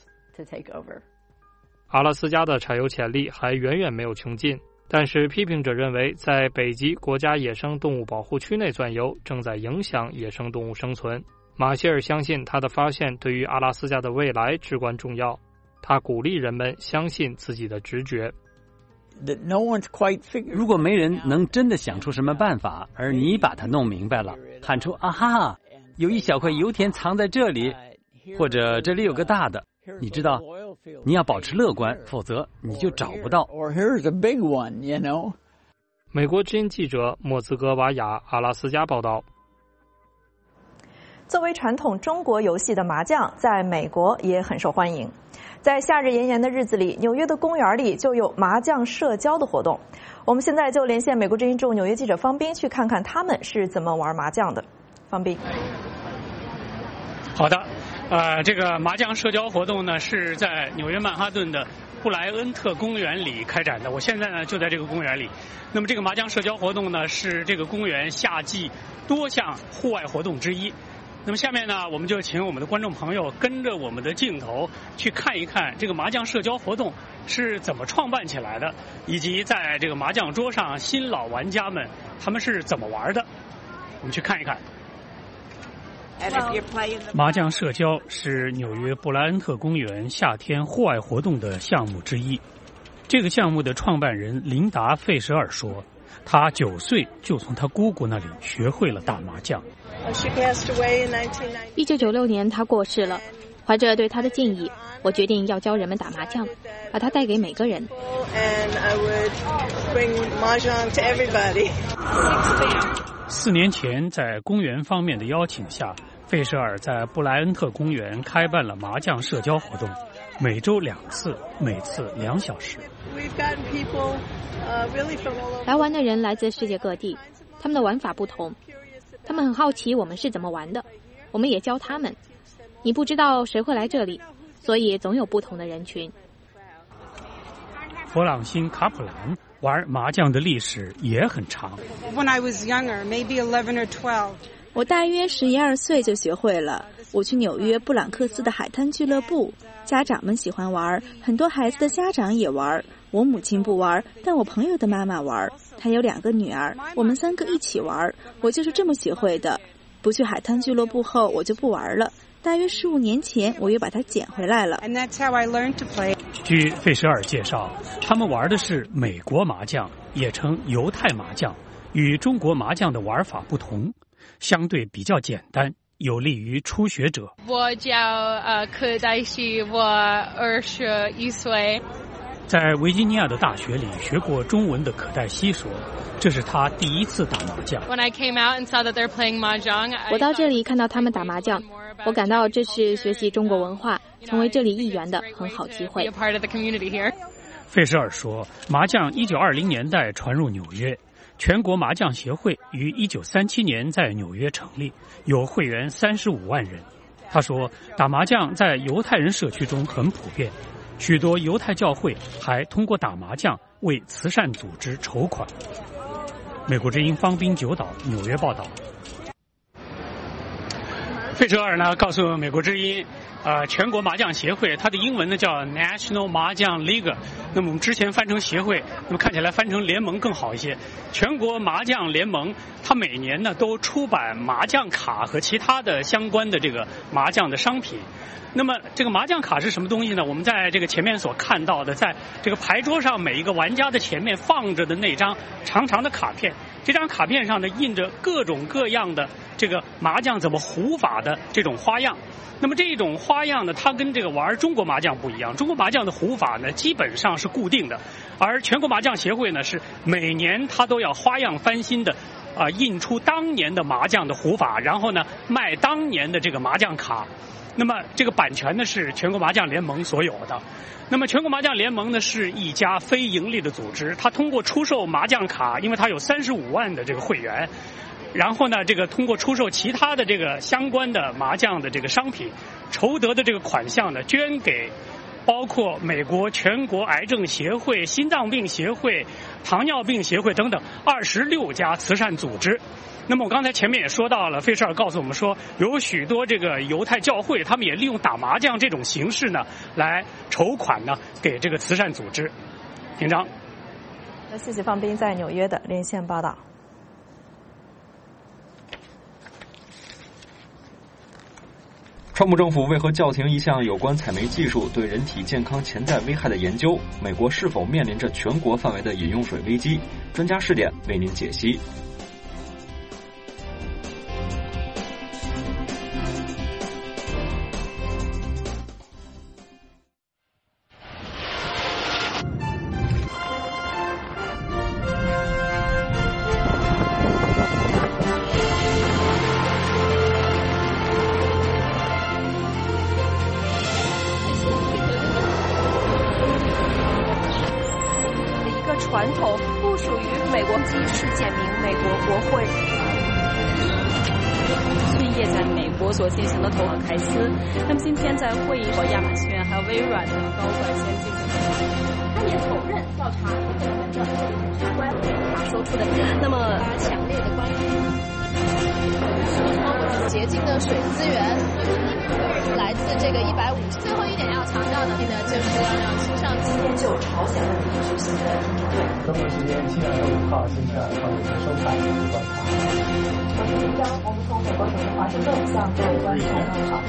阿拉斯加的产油潜力还远远没有穷尽，但是批评者认为，在北极国家野生动物保护区内钻油正在影响野生动物生存。马歇尔相信他的发现对于阿拉斯加的未来至关重要。他鼓励人们相信自己的直觉。 that no one's quite figured. 如果没人能真的想出什么办法，而你把它弄明白了，喊出啊哈，有一小块油田藏在这里，或者这里有个大的，你知道，你要保持乐观，否则你就找不到。 Or here's a big one, you know. 美国之音记者莫兹戈瓦亚阿拉斯加报道。 作为传统中国游戏的麻将，在美国也很受欢迎。在夏日炎炎的日子里，纽约的公园里就有麻将社交的活动。我们现在就连线美国之音驻纽约记者方斌，去看看他们是怎么玩麻将的。方斌。 好的，呃，这个麻将社交活动呢是在纽约曼哈顿的布莱恩特公园里开展的。我现在呢就在这个公园里。那么这个麻将社交活动呢是这个公园夏季多项户外活动之一。那么下面呢，我们就请我们的观众朋友跟着我们的镜头去看一看这个麻将社交活动是怎么创办起来的，以及在这个麻将桌上新老玩家们他们是怎么玩的。我们去看一看。麻将社交是纽约布莱恩特公园夏天户外活动的项目之一。这个项目的创办人琳达·费舍尔说，他九岁就从他姑姑那里学会了打麻将。 一九九六年，他过世了。怀着对他的敬意，我决定要教人们打麻将，把它带给每个人。 四年前，在公园方面的邀请下，费舍尔在布莱恩特公园开办了麻将社交活动，每周两次，每次两小时。 来玩的人来自世界各地，他们的玩法不同。他们很好奇我们是怎么玩的，我们也教他们。你不知道谁会来这里，所以总有不同的人群。 弗朗辛·卡普兰玩麻将的历史也很长。 When I was younger, maybe eleven or twelve. 我大约十一二岁就学会了。我去纽约布朗克斯的海滩俱乐部，家长们喜欢玩，很多孩子的家长也玩。我母亲不玩，但我朋友的妈妈玩。她有两个女儿，我们三个一起玩。我就是这么学会的。不去海滩俱乐部后，我就不玩了。大约十五年前，我又把它捡回来了。 And that's how I learned to play. 据费舍尔介绍，他们玩的是美国麻将，也称犹太麻将，与中国麻将的玩法不同，相对比较简单，有利于初学者。 我叫呃柯黛西，我二十一岁。 在维吉尼亚的大学里学过中文的可黛西说，这是他第一次打麻将。 When I came out and saw that they're playing mahjong, 我到这里看到他们打麻将，我感到这是学习中国文化、成为这里一员的很好机会。 费舍尔说，麻将一九二零年代传入纽约，全国麻将协会于一九三七年在纽约成立，有会员三十五万人。他说，打麻将在犹太人社区中很普遍。许多犹太教会还通过打麻将为慈善组织筹款。美国之音方滨九岛纽约报道。费舍尔呢告诉美国之音，呃，全国麻将协会，它的英文呢叫 National 麻将 League， 那么我们之前翻成协会，那么看起来翻成联盟更好一些。全国麻将联盟，它每年呢都出版麻将卡和其他的相关的这个麻将的商品。那么这个麻将卡是什么东西呢？我们在这个前面所看到的，在这个牌桌上每一个玩家的前面放着的那张长长的卡片，这张卡片上呢印着各种各样的这个麻将怎么胡法的这种花样。那么这种花样呢，它跟这个玩中国麻将不一样。中国麻将的胡法呢基本上是固定的，而全国麻将协会呢是每年它都要花样翻新的啊、呃，印出当年的麻将的胡法，然后呢卖当年的这个麻将卡。那么这个版权呢是全国麻将联盟所有的。那么全国麻将联盟呢是一家非盈利的组织，它通过出售麻将卡，因为它有三十五万的这个会员，然后呢这个通过出售其他的这个相关的麻将的这个商品，筹得的这个款项呢捐给包括美国全国癌症协会、心脏病协会、糖尿病协会等等二十六家慈善组织。那么我刚才前面也说到了，费舍尔告诉我们说，有许多这个犹太教会，他们也利用打麻将这种形式呢，来筹款呢给这个慈善组织。平章， 谢谢方斌在纽约的连线报道。 川普政府为何叫停一项有关采煤技术对人体健康潜在危害的研究？美国是否面临着全国范围的饮用水危机？专家视点为您解析。 传统不属于美国机是简明美国国会。 讯业在美国所进行的投行开司，那么今天在会议上，亚马逊还有微软的高管先进行他也否认调查和个人的检察官他说出的那么强烈的关于洁净的水资源来自这个一百五十。最后一点要强调的呢，就是要让青少年今天就朝鲜问题举行的听证会。中国时间七月二十五号星期二上午的收看与观察。我是李江，我们从美国首都华盛顿向各位观众问好。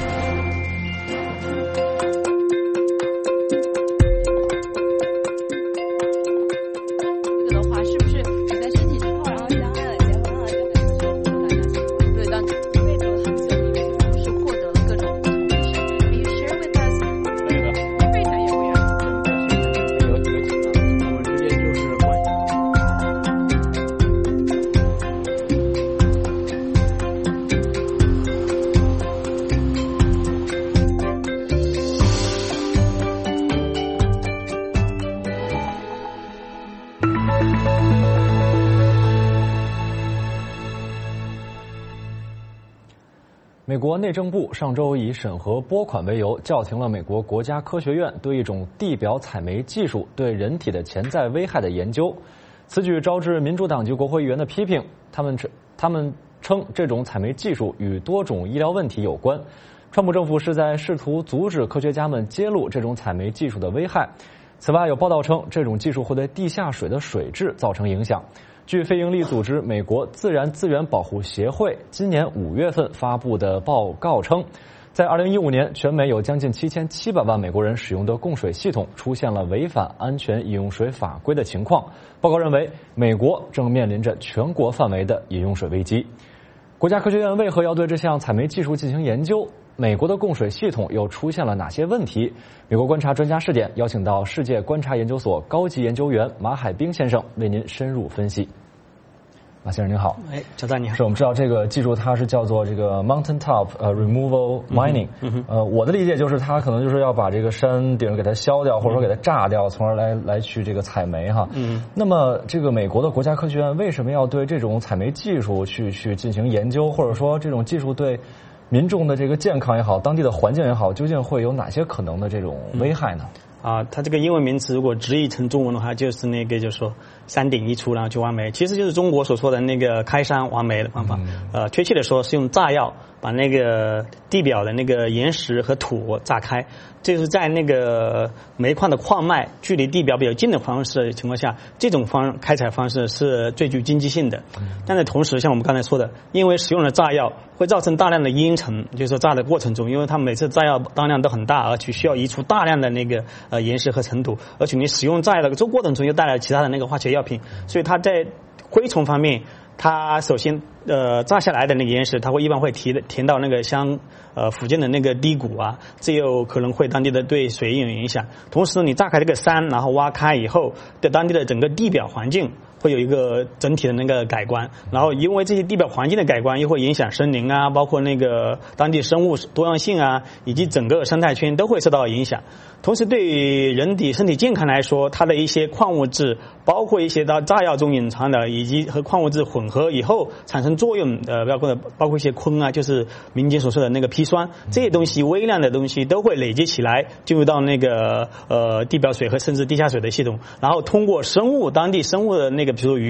美国内政部上周以审核拨款为由，叫停了美国国家科学院对一种地表采煤技术对人体的潜在危害的研究。此举招致民主党籍国会议员的批评，他们称他们称这种采煤技术与多种医疗问题有关。川普政府是在试图阻止科学家们揭露这种采煤技术的危害。此外，有报道称这种技术会对地下水的水质造成影响。据非营利组织美国自然资源保护协会今年五月份发布的报告称，在二零一五年，全美有将近七千七百万美国人使用的供水系统出现了违反安全饮用水法规的情况。报告认为，美国正面临着全国范围的饮用水危机。国家科学院为何要对这项采煤技术进行研究？美国的供水系统又出现了哪些问题？美国观察专家视点邀请到世界观察研究所高级研究员马海兵先生为您深入分析。马先生您好。 哎，乔丹你好。 是我们知道这个技术它是叫做这个 mountain top 呃 removal mining，嗯呃我的理解就是它可能就是要把这个山顶给它削掉，或者说给它炸掉，从而来来去这个采煤哈。嗯。那么这个美国的国家科学院为什么要对这种采煤技术去去进行研究，或者说这种技术对民众的这个健康也好，当地的环境也好，究竟会有哪些可能的这种危害呢？ 嗯、啊，它这个英文名词如果直译成中文的话，就是那个就是说山顶一出然后就挖煤，其实就是中国所说的那个开山挖煤的方法。嗯、呃，确切的说是用炸药把那个地表的那个岩石和土炸开。这是在那个煤矿的矿脉距离地表比较近的方式的情况下，这种方开采方式是最具经济性的。但是同时，像我们刚才说的，因为使用了炸药，会造成大量的烟尘，就是说炸的过程中，因为它每次炸药当量都很大，而且需要移除大量的那个呃岩石和尘土，而且你使用炸药的这过程中又带来其他的那个化学药品，所以它在灰虫方面，它首先呃炸下来的那个岩石，它会一般会填填到那个乡呃附近的那个低谷啊，这有可能会当地的对水有影响。同时你炸开这个山，然后挖开以后，对当地的整个地表环境会有一个整体的那个改观，然后因为这些地表环境的改观，又会影响森林啊，包括那个当地生物多样性啊，以及整个生态圈都会受到影响。同时对于人体身体健康来说，它的一些矿物质，包括一些到炸药中隐藏的，以及和矿物质混合以后产生作用的，包括包括一些醌啊，就是民间所说的那个砒霜，这些东西微量的东西都会累积起来，进入到那个呃地表水和甚至地下水的系统，然后通过生物当地生物的那个比如说鱼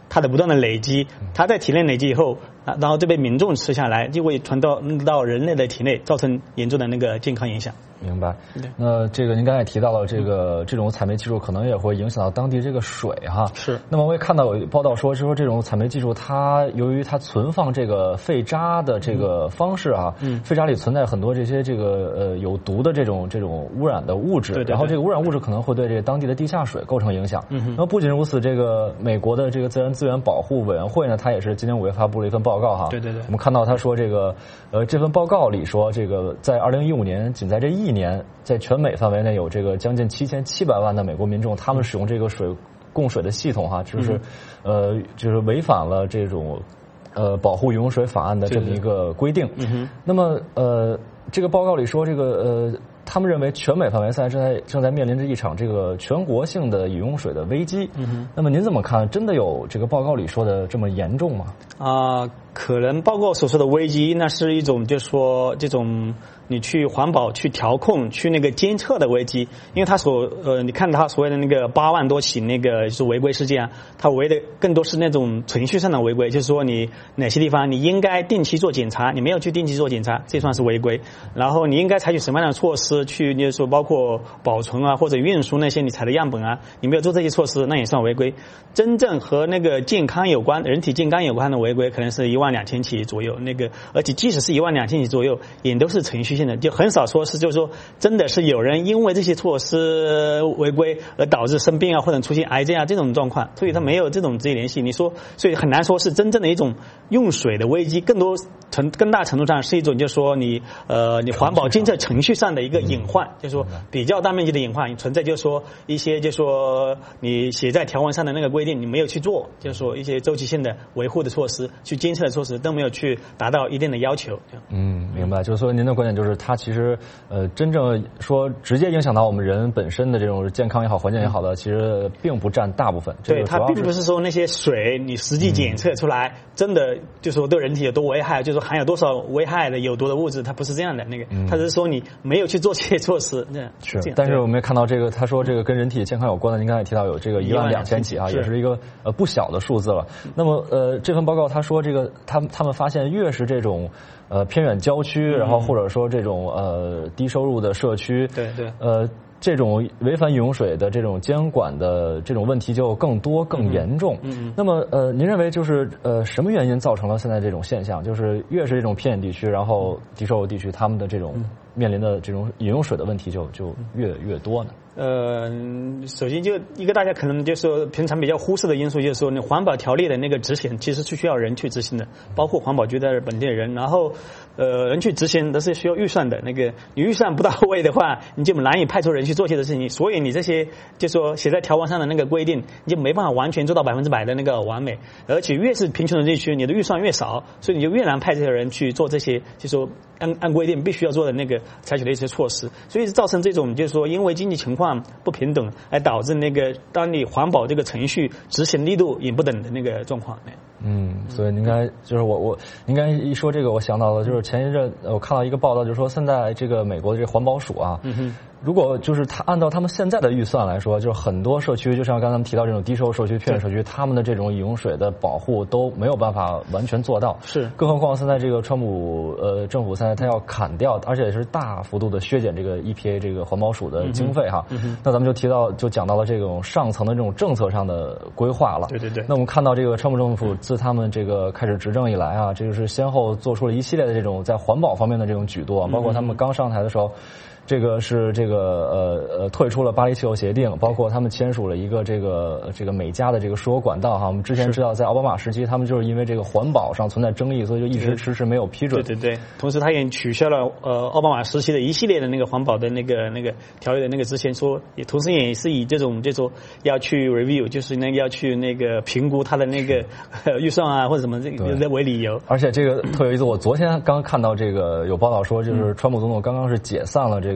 它的不断的累积，它在体内累积以后，啊，然后就被民众吃下来，就会传到到人类的体内，造成严重的那个健康影响。 明白。那这个您刚才也提到了，这个这种采煤技术可能也会影响到当地这个水哈。 是。那么我也看到有报道说，是说这种采煤技术，它由于它存放这个废渣的这个方式啊，嗯，废渣里存在很多这些这个呃有毒的这种这种污染的物质， 对对对， 然后这个污染物质可能会对这个当地的地下水构成影响。嗯哼。那么不仅如此，这个美国的这个自然资源保护委员会呢，它也是今年五月发布了一份报告哈。 对对对。 我们看到他说这个呃这份报告里说，这个在二零一五年，仅在这一年，在全美范围内有这个将近七千七百万的美国民众，他们使用这个水供水的系统哈，就是、嗯、呃就是违反了这种呃保护饮用水法案的这么一个规定。 嗯哼。 那么呃这个报告里说，这个呃他们认为全美范围现在正在正在面临着一场这个全国性的饮用水的危机。 嗯哼。 那么您怎么看？真的有这个报告里说的这么严重吗？ 啊、呃，可能报告所说的危机，那是一种就是说这种。你去环保、去调控、去那个监测的危机，因为他所呃，你看他所谓的那个八万多起那个就是违规事件啊，他违的更多是那种程序上的违规，就是说你哪些地方你应该定期做检查，你没有去定期做检查，这算是违规。然后你应该采取什么样的措施去，就是说包括保存啊或者运输那些你采的样本啊，你没有做这些措施，那也算违规。真正和那个健康有关、人体健康有关的违规，可能是一万两千起左右。那个而且即使是一万两千起左右，也都是程序。就很少说是，就是说，真的是有人因为这些措施违规而导致生病啊，或者出现癌症啊这种状况，所以它没有这种直接联系。你说，所以很难说是真正的一种用水的危机，更多程更大程度上是一种，就是说你呃你环保监测程序上的一个隐患，就是说比较大面积的隐患存在，就是说一些就是说你写在条文上的那个规定你没有去做，就是说一些周期性的维护的措施、去监测的措施都没有去达到一定的要求。 嗯，明白。就是说您的观点就是。它其实呃，真正说直接影响到我们人本身的这种健康也好、环境也好的，其实并不占大部分。 对，它并不是说那些水你实际检测出来，嗯、真的就说对人体有多危害，就是含有多少危害的有毒的物质，它不是这样的。那个，它只是说你没有去做这些措施。 是，但是我们也看到这个，他说这个跟人体健康有关的，您刚才也提到有这个一万两千起啊，也是一个呃不小的数字了。那么呃，这份报告他说这个他他们发现越是这种。呃，偏远郊区，然后或者说这种呃低收入的社区， 对对， 呃，这种违反饮用水的这种监管的这种问题就更多、更严重。 嗯嗯。 那么呃，您认为就是呃什么原因造成了现在这种现象？就是越是这种偏远地区，然后低收入地区，他们的这种面临的这种饮用水的问题就就越越多呢？ 呃，首先就一个大家可能就是说平常比较忽视的因素，就是说那环保条例的那个执行其实是需要人去执行的，包括环保局的本地人，然后呃人去执行都是需要预算的。那个你预算不到位的话，你就难以派出人去做这些事情，所以你这些就说写在条文上的那个规定，你就没办法完全做到百分之百的那个完美。而且越是贫穷的地区，你的预算越少，所以你就越难派这些人去做这些就说按按规定必须要做的那个采取的一些措施，所以造成这种就是说因为经济情况不平等，来导致那个当你环保这个程序执行力度也不等的那个状况。 嗯，所以应该就是我我应该一说这个，我想到了就是前一阵我看到一个报道，就是说现在这个美国的这个环保署啊， 嗯哼， 如果就是他按照他们现在的预算来说，就是很多社区，就像刚才咱们提到这种低收入社区、偏远社区，他们的这种饮用水的保护都没有办法完全做到。 是， 更何况现在这个川普呃政府现在他要砍掉，而且也是大幅度的削减这个 E P A 这个环保署的经费哈。 嗯哼， 那咱们就提到就讲到了这种上层的这种政策上的规划了。 对对对。 那我们看到这个川普政府自他们这个开始执政以来啊，这就是先后做出了一系列的这种在环保方面的这种举动，包括他们刚上台的时候。这个是这个呃呃退出了巴黎气候协定，包括他们签署了一个这个这个美加的这个输油管道哈。我们之前知道在奥巴马时期，他们就是因为这个环保上存在争议，所以就一直迟迟没有批准。 对对对，同时他也取消了呃奥巴马时期的一系列的那个环保的那个那个条例的那个之前说，也同时也是以这种就说要去 review， 就是那个要去那个评估他的那个预算啊或者什么这个为理由。 而且这个特有意思，我昨天刚看到这个有报道说，就是川普总统刚刚是解散了这个。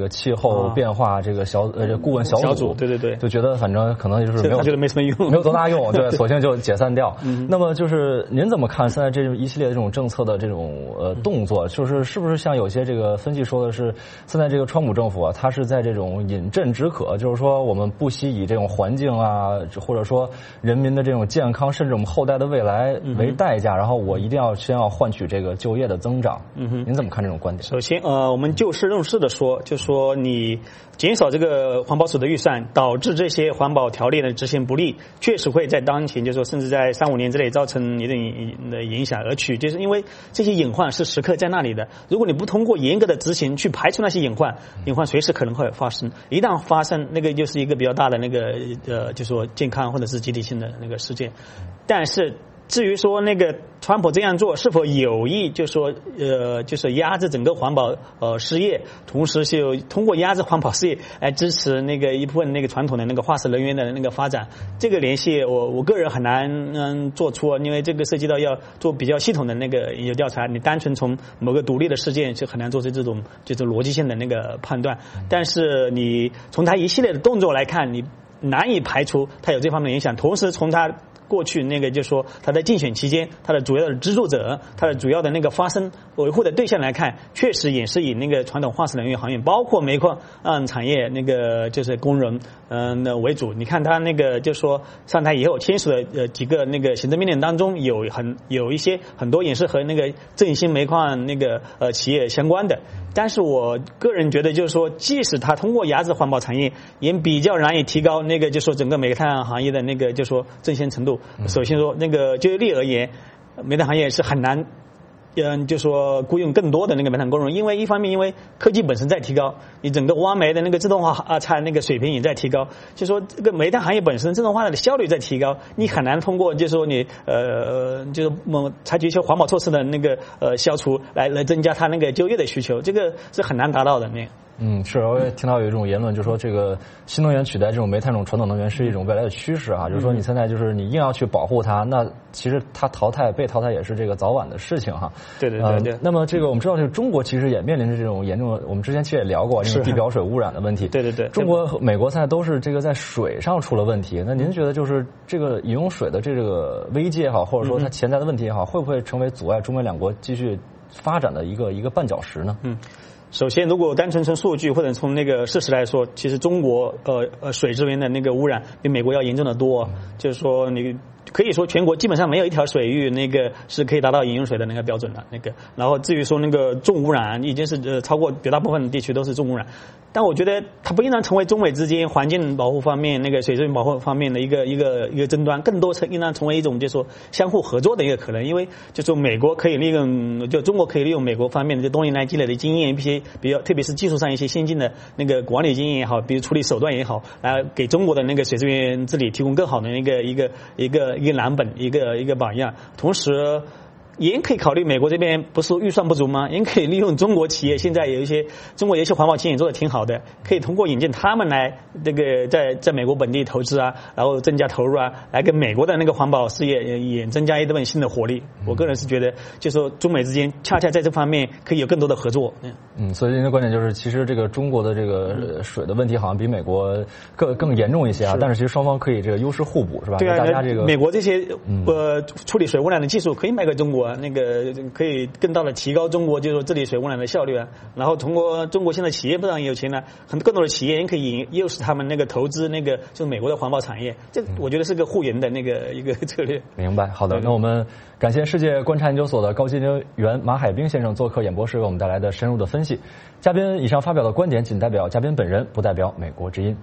个气候变化这个小呃这顾问小组， 小组对对对， 就觉得反正可能就是没有， 他觉得没什么用， 没有多大用，对，索性就解散掉。嗯、那么就是您怎么看现在这种一系列的这种政策的这种呃动作？就是是不是像有些这个分析说的是，现在这个川普政府啊，它是在这种饮鸩止渴，就是说我们不惜以这种环境啊，或者说人民的这种健康，甚至我们后代的未来为代价，嗯、然后我一定要先要换取这个就业的增长。嗯哼，您怎么看这种观点？ 首先，呃，我们就事论事的说，就说你减少这个环保署的预算，导致这些环保条例的执行不力，确实会在当前，就说甚至在三五年之内造成一定的影响。而去，就是因为这些隐患是时刻在那里的。如果你不通过严格的执行去排除那些隐患，隐患随时可能会发生。一旦发生，那个就是一个比较大的那个呃，就说健康或者是集体性的那个事件。但是至于说那个川普这样做是否有意，就说呃，就是压制整个环保呃事业，同时是有通过压制环保事业来支持那个一部分那个传统的那个化石能源的那个发展，这个联系我我个人很难嗯做出，因为这个涉及到要做比较系统的那个研究调查，你单纯从某个独立的事件就很难做出这种就是逻辑性的那个判断。但是你从他一系列的动作来看，你难以排除他有这方面的影响，同时从他过去那个就是说他在竞选期间他的主要的资助者，他的主要的那个发声维护的对象来看，确实也是以那个传统化石能源行业，包括煤矿嗯产业那个就是工人嗯、呃、为主。你看他那个就是说上台以后签署的呃几个那个行政命令当中，有很有一些很多也是和那个振兴煤矿那个呃企业相关的。但是我个人觉得就是说，即使他通过压制环保产业，也比较难以提高那个就是说整个煤炭行业的那个就是说振兴程度。首先说那个就业率而言，煤炭行业是很难嗯，就说雇佣更多的那个煤炭工人，因为一方面因为科技本身在提高，你整个挖煤的那个自动化啊，它那个水平也在提高，就说这个煤炭行业本身自动化的效率在提高，你很难通过就说你呃就是嗯采取一些环保措施的那个呃消除来来增加它那个就业的需求，这个是很难达到的那个。 嗯，是，我也听到有一种言论，就是说这个新能源取代这种煤炭这种传统能源是一种未来的趋势啊，就是说你现在就是你硬要去保护它，那其实它淘汰被淘汰也是这个早晚的事情哈。 对对对对。 呃、那么这个我们知道，这个中国其实也面临着这种严重的，我们之前其实也聊过这个地表水污染的问题。 对对对。 中国和美国现在都是这个在水上出了问题，那您觉得就是这个饮用水的这个危机也好，或者说它潜在的问题也好，会不会成为阻碍中美两国继续发展的一个一个绊脚石呢？ 嗯。首先，如果单纯从数据或者从那个事实来说，其实中国呃呃水资源的那个污染比美国要严重的多。就是说，你可以说全国基本上没有一条水域那个是可以达到饮用水的那个标准的那个。然后至于说那个重污染，已经是呃超过绝大部分地区都是重污染。但我觉得它不应当成为中美之间环境保护方面、那个水资源保护方面的一个一个一个争端，更多应当成为一种就是说相互合作的一个可能。因为就说美国可以利用，就中国可以利用美国方面的这多年来积累的经验，一些比较特别是技术上一些先进的那个管理经验也好，比如处理手段也好，来给中国的那个水资源治理提供更好的一个一个一个一个蓝本，一个一个榜样。同时也可以考虑美国这边不是预算不足吗？也可以利用中国企业，现在有一些中国有一些环保企业做的挺好的，可以通过引进他们来这个在在美国本地投资啊，然后增加投入啊，来给美国的那个环保事业也增加一部分新的活力。我个人是觉得，就是说中美之间恰恰在这方面可以有更多的合作。 嗯嗯，所以您的观点就是，其实这个中国的这个水的问题好像比美国更更严重一些啊，但是其实双方可以这个优势互补，是吧？ 对啊， 大家这个美国这些呃处理水污染的技术可以卖给中国。那个可以更大的提高中国就是说治理水污染的效率啊，然后通过中国现在企业非常有钱呢，很更多的企业也可以诱使他们那个投资那个就是美国的环保产业，这我觉得是个互赢的那个一个策略。 明白，好的，那我们感谢世界观察研究所的高级研究员马海兵先生做客演播室为我们带来的深入的分析。嘉宾以上发表的观点仅代表嘉宾本人，不代表美国之音。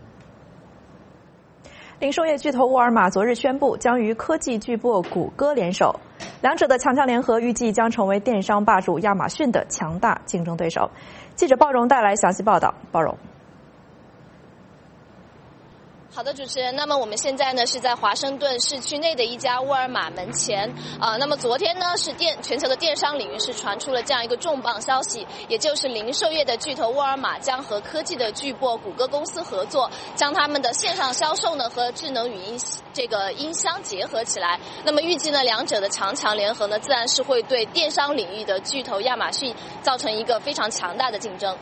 零售业巨头沃尔玛昨日宣布将与科技巨擘谷歌联手，两者的强强联合预计将成为电商霸主亚马逊的强大竞争对手。记者鲍荣带来详细报道。鲍荣。 好的，主持人。那么我们现在呢是在华盛顿市区内的一家沃尔玛门前啊、呃。那么昨天呢是电全球的电商领域是传出了这样一个重磅消息，也就是零售业的巨头沃尔玛将和科技的巨擘谷歌公司合作，将他们的线上销售呢和智能语音这个音箱结合起来。那么预计呢两者的强强联合呢，自然是会对电商领域的巨头亚马逊造成一个非常强大的竞争。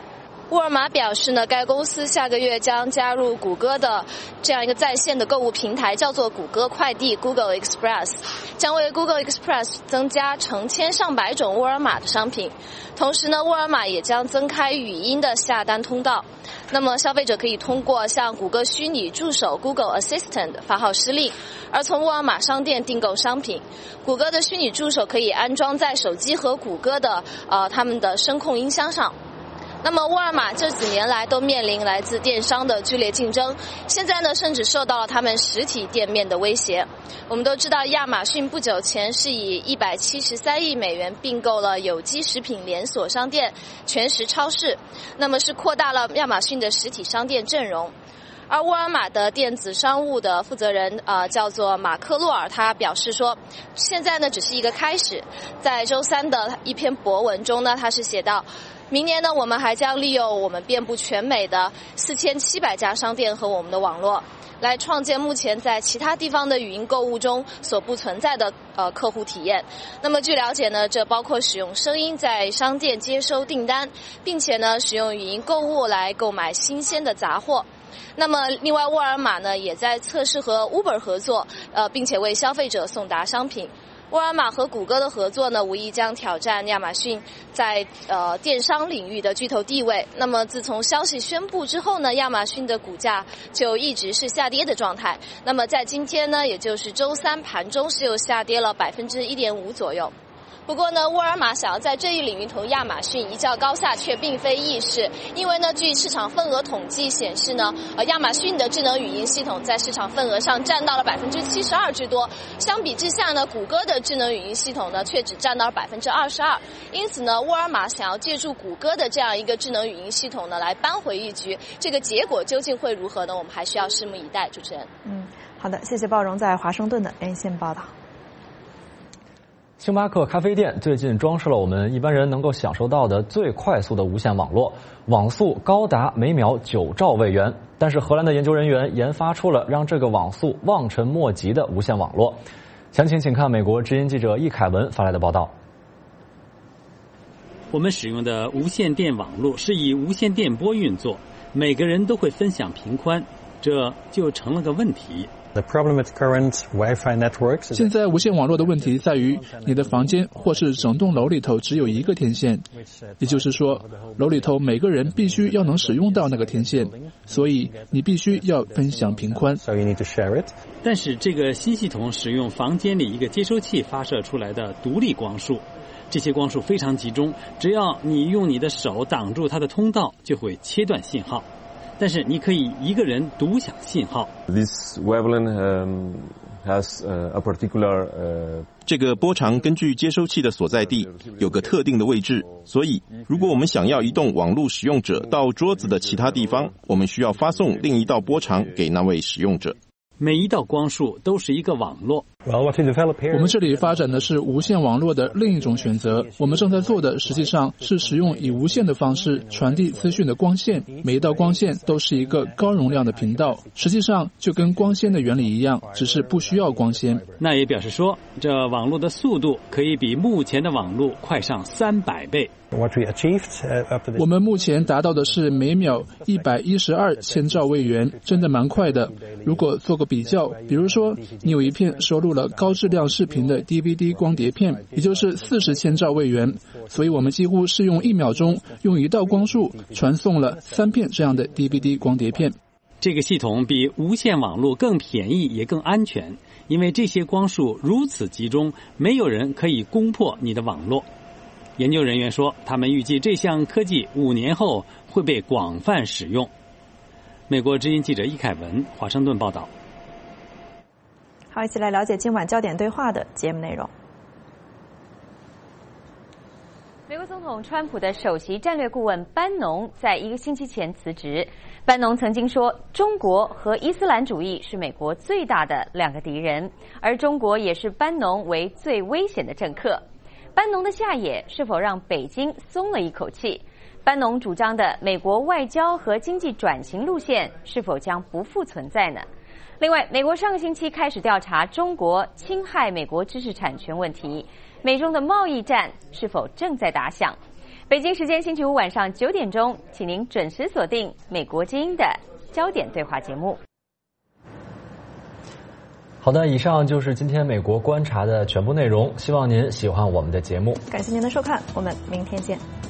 沃尔玛表示呢，该公司下个月将加入谷歌的这样一个在线的购物平台，叫做谷歌快递 Google Express， 将为 Google Express 增加成千上百种沃尔玛的商品。同时呢，沃尔玛也将增开语音的下单通道。那么消费者可以通过向谷歌虚拟助手 Google Assistant 发号施令，而从沃尔玛商店订购商品。谷歌的虚拟助手可以安装在手机和谷歌的呃他们的声控音箱上。那么沃尔玛这几年来都面临来自电商的剧烈竞争，现在呢甚至受到了他们实体店面的威胁。我们都知道亚马逊不久前是以一百七十三亿美元并购了有机食品连锁商店全食超市，那么是扩大了亚马逊的实体商店阵容。而沃尔玛的电子商务的负责人呃叫做马克洛尔，他表示说，现在呢只是一个开始。在周三的一篇博文中呢，他是写道，明年呢我们还将利用我们遍布全美的四千七百家商店和我们的网络，来创建目前在其他地方的语音购物中所不存在的呃客户体验。那么据了解呢，这包括使用声音在商店接收订单，并且呢使用语音购物来购买新鲜的杂货。那么另外沃尔玛呢也在测试和 Uber 合作，呃并且为消费者送达商品。沃尔玛和谷歌的合作呢，无疑将挑战亚马逊在呃电商领域的巨头地位。那么自从消息宣布之后呢，亚马逊的股价就一直是下跌的状态。那么在今天呢，也就是周三盘中是又下跌了百分之一点五左右。不过呢，沃尔玛想要在这一领域同亚马逊一较高下，却并非易事。因为呢，据市场份额统计显示呢，呃，亚马逊的智能语音系统在市场份额上占到了百分之七十二之多。相比之下呢，谷歌的智能语音系统呢，却只占到了百分之二十二。因此呢，沃尔玛想要借助谷歌的这样一个智能语音系统呢，来扳回一局。这个结果究竟会如何呢？我们还需要拭目以待。主持人， 嗯，好的，谢谢鲍荣在华盛顿的连线报道。 星巴克咖啡店最近装饰了我们一般人能够享受到的最快速的无线网络，网速高达每秒九兆位元。但是荷兰的研究人员研发出了让这个网速望尘莫及的无线网络。详情请看美国之音记者易凯文发来的报道。 我们使用的无线电网络是以无线电波运作，每个人都会分享频宽，这就成了个问题。 现在无线网络的问题在于，你的房间或是整栋楼里头只有一个天线，也就是说，楼里头每个人必须要能使用到那个天线，所以你必须要分享频宽。 但是这个新系统使用房间里一个接收器发射出来的独立光束，这些光束非常集中，只要你用你的手挡住它的通道，就会切断信号。但是你可以一个人独享信号。 This wavelength um, has a particular. Uh, 这个波长根据接收器的所在地有个特定的位置，所以如果我们想要移动网络使用者到桌子的其他地方，我们需要发送另一道波长给那位使用者。 每一道光束都是一个网络。 我们这里发展的是无线网络的另一种选择。我们正在做的实际上是使用以无线的方式传递资讯的光线，每一道光线都是一个高容量的频道，实际上就跟光纤的原理一样，只是不需要光纤。 那也表示说，这网络的速度可以比目前的网络快上三百倍。 我们目前达到的是每秒一百一十二千兆位元，真的蛮快的。如果做个比较，比如说你有一片收录了高质量视频的 D V D 光碟片，也就是四十千兆位元，所以我们几乎是用一秒钟用一道光束传送了三片这样的 D V D 光碟片。 这个系统比无线网络更便宜也更安全，因为这些光束如此集中，没有人可以攻破你的网络。研究人员说，他们预计这项科技五年后会被广泛使用。美国之音记者易凯文，华盛顿报道。 好，一起来了解今晚焦点对话的节目内容。 美国总统川普的首席战略顾问班农在一个星期前辞职。班农曾经说，中国和伊斯兰主义是美国最大的两个敌人，而中国也是班农为最危险的政客。班农的下野是否让北京松了一口气？班农主张的美国外交和经济转型路线是否将不复存在呢？另外，美国上个星期开始调查中国侵害美国知识产权问题，美中的贸易战是否正在打响？ 北京时间星期五晚上九点钟，请您准时锁定美国之音的焦点对话节目。 好的，以上就是今天美国观察的全部内容，希望您喜欢我们的节目。 感谢您的收看，我们明天见。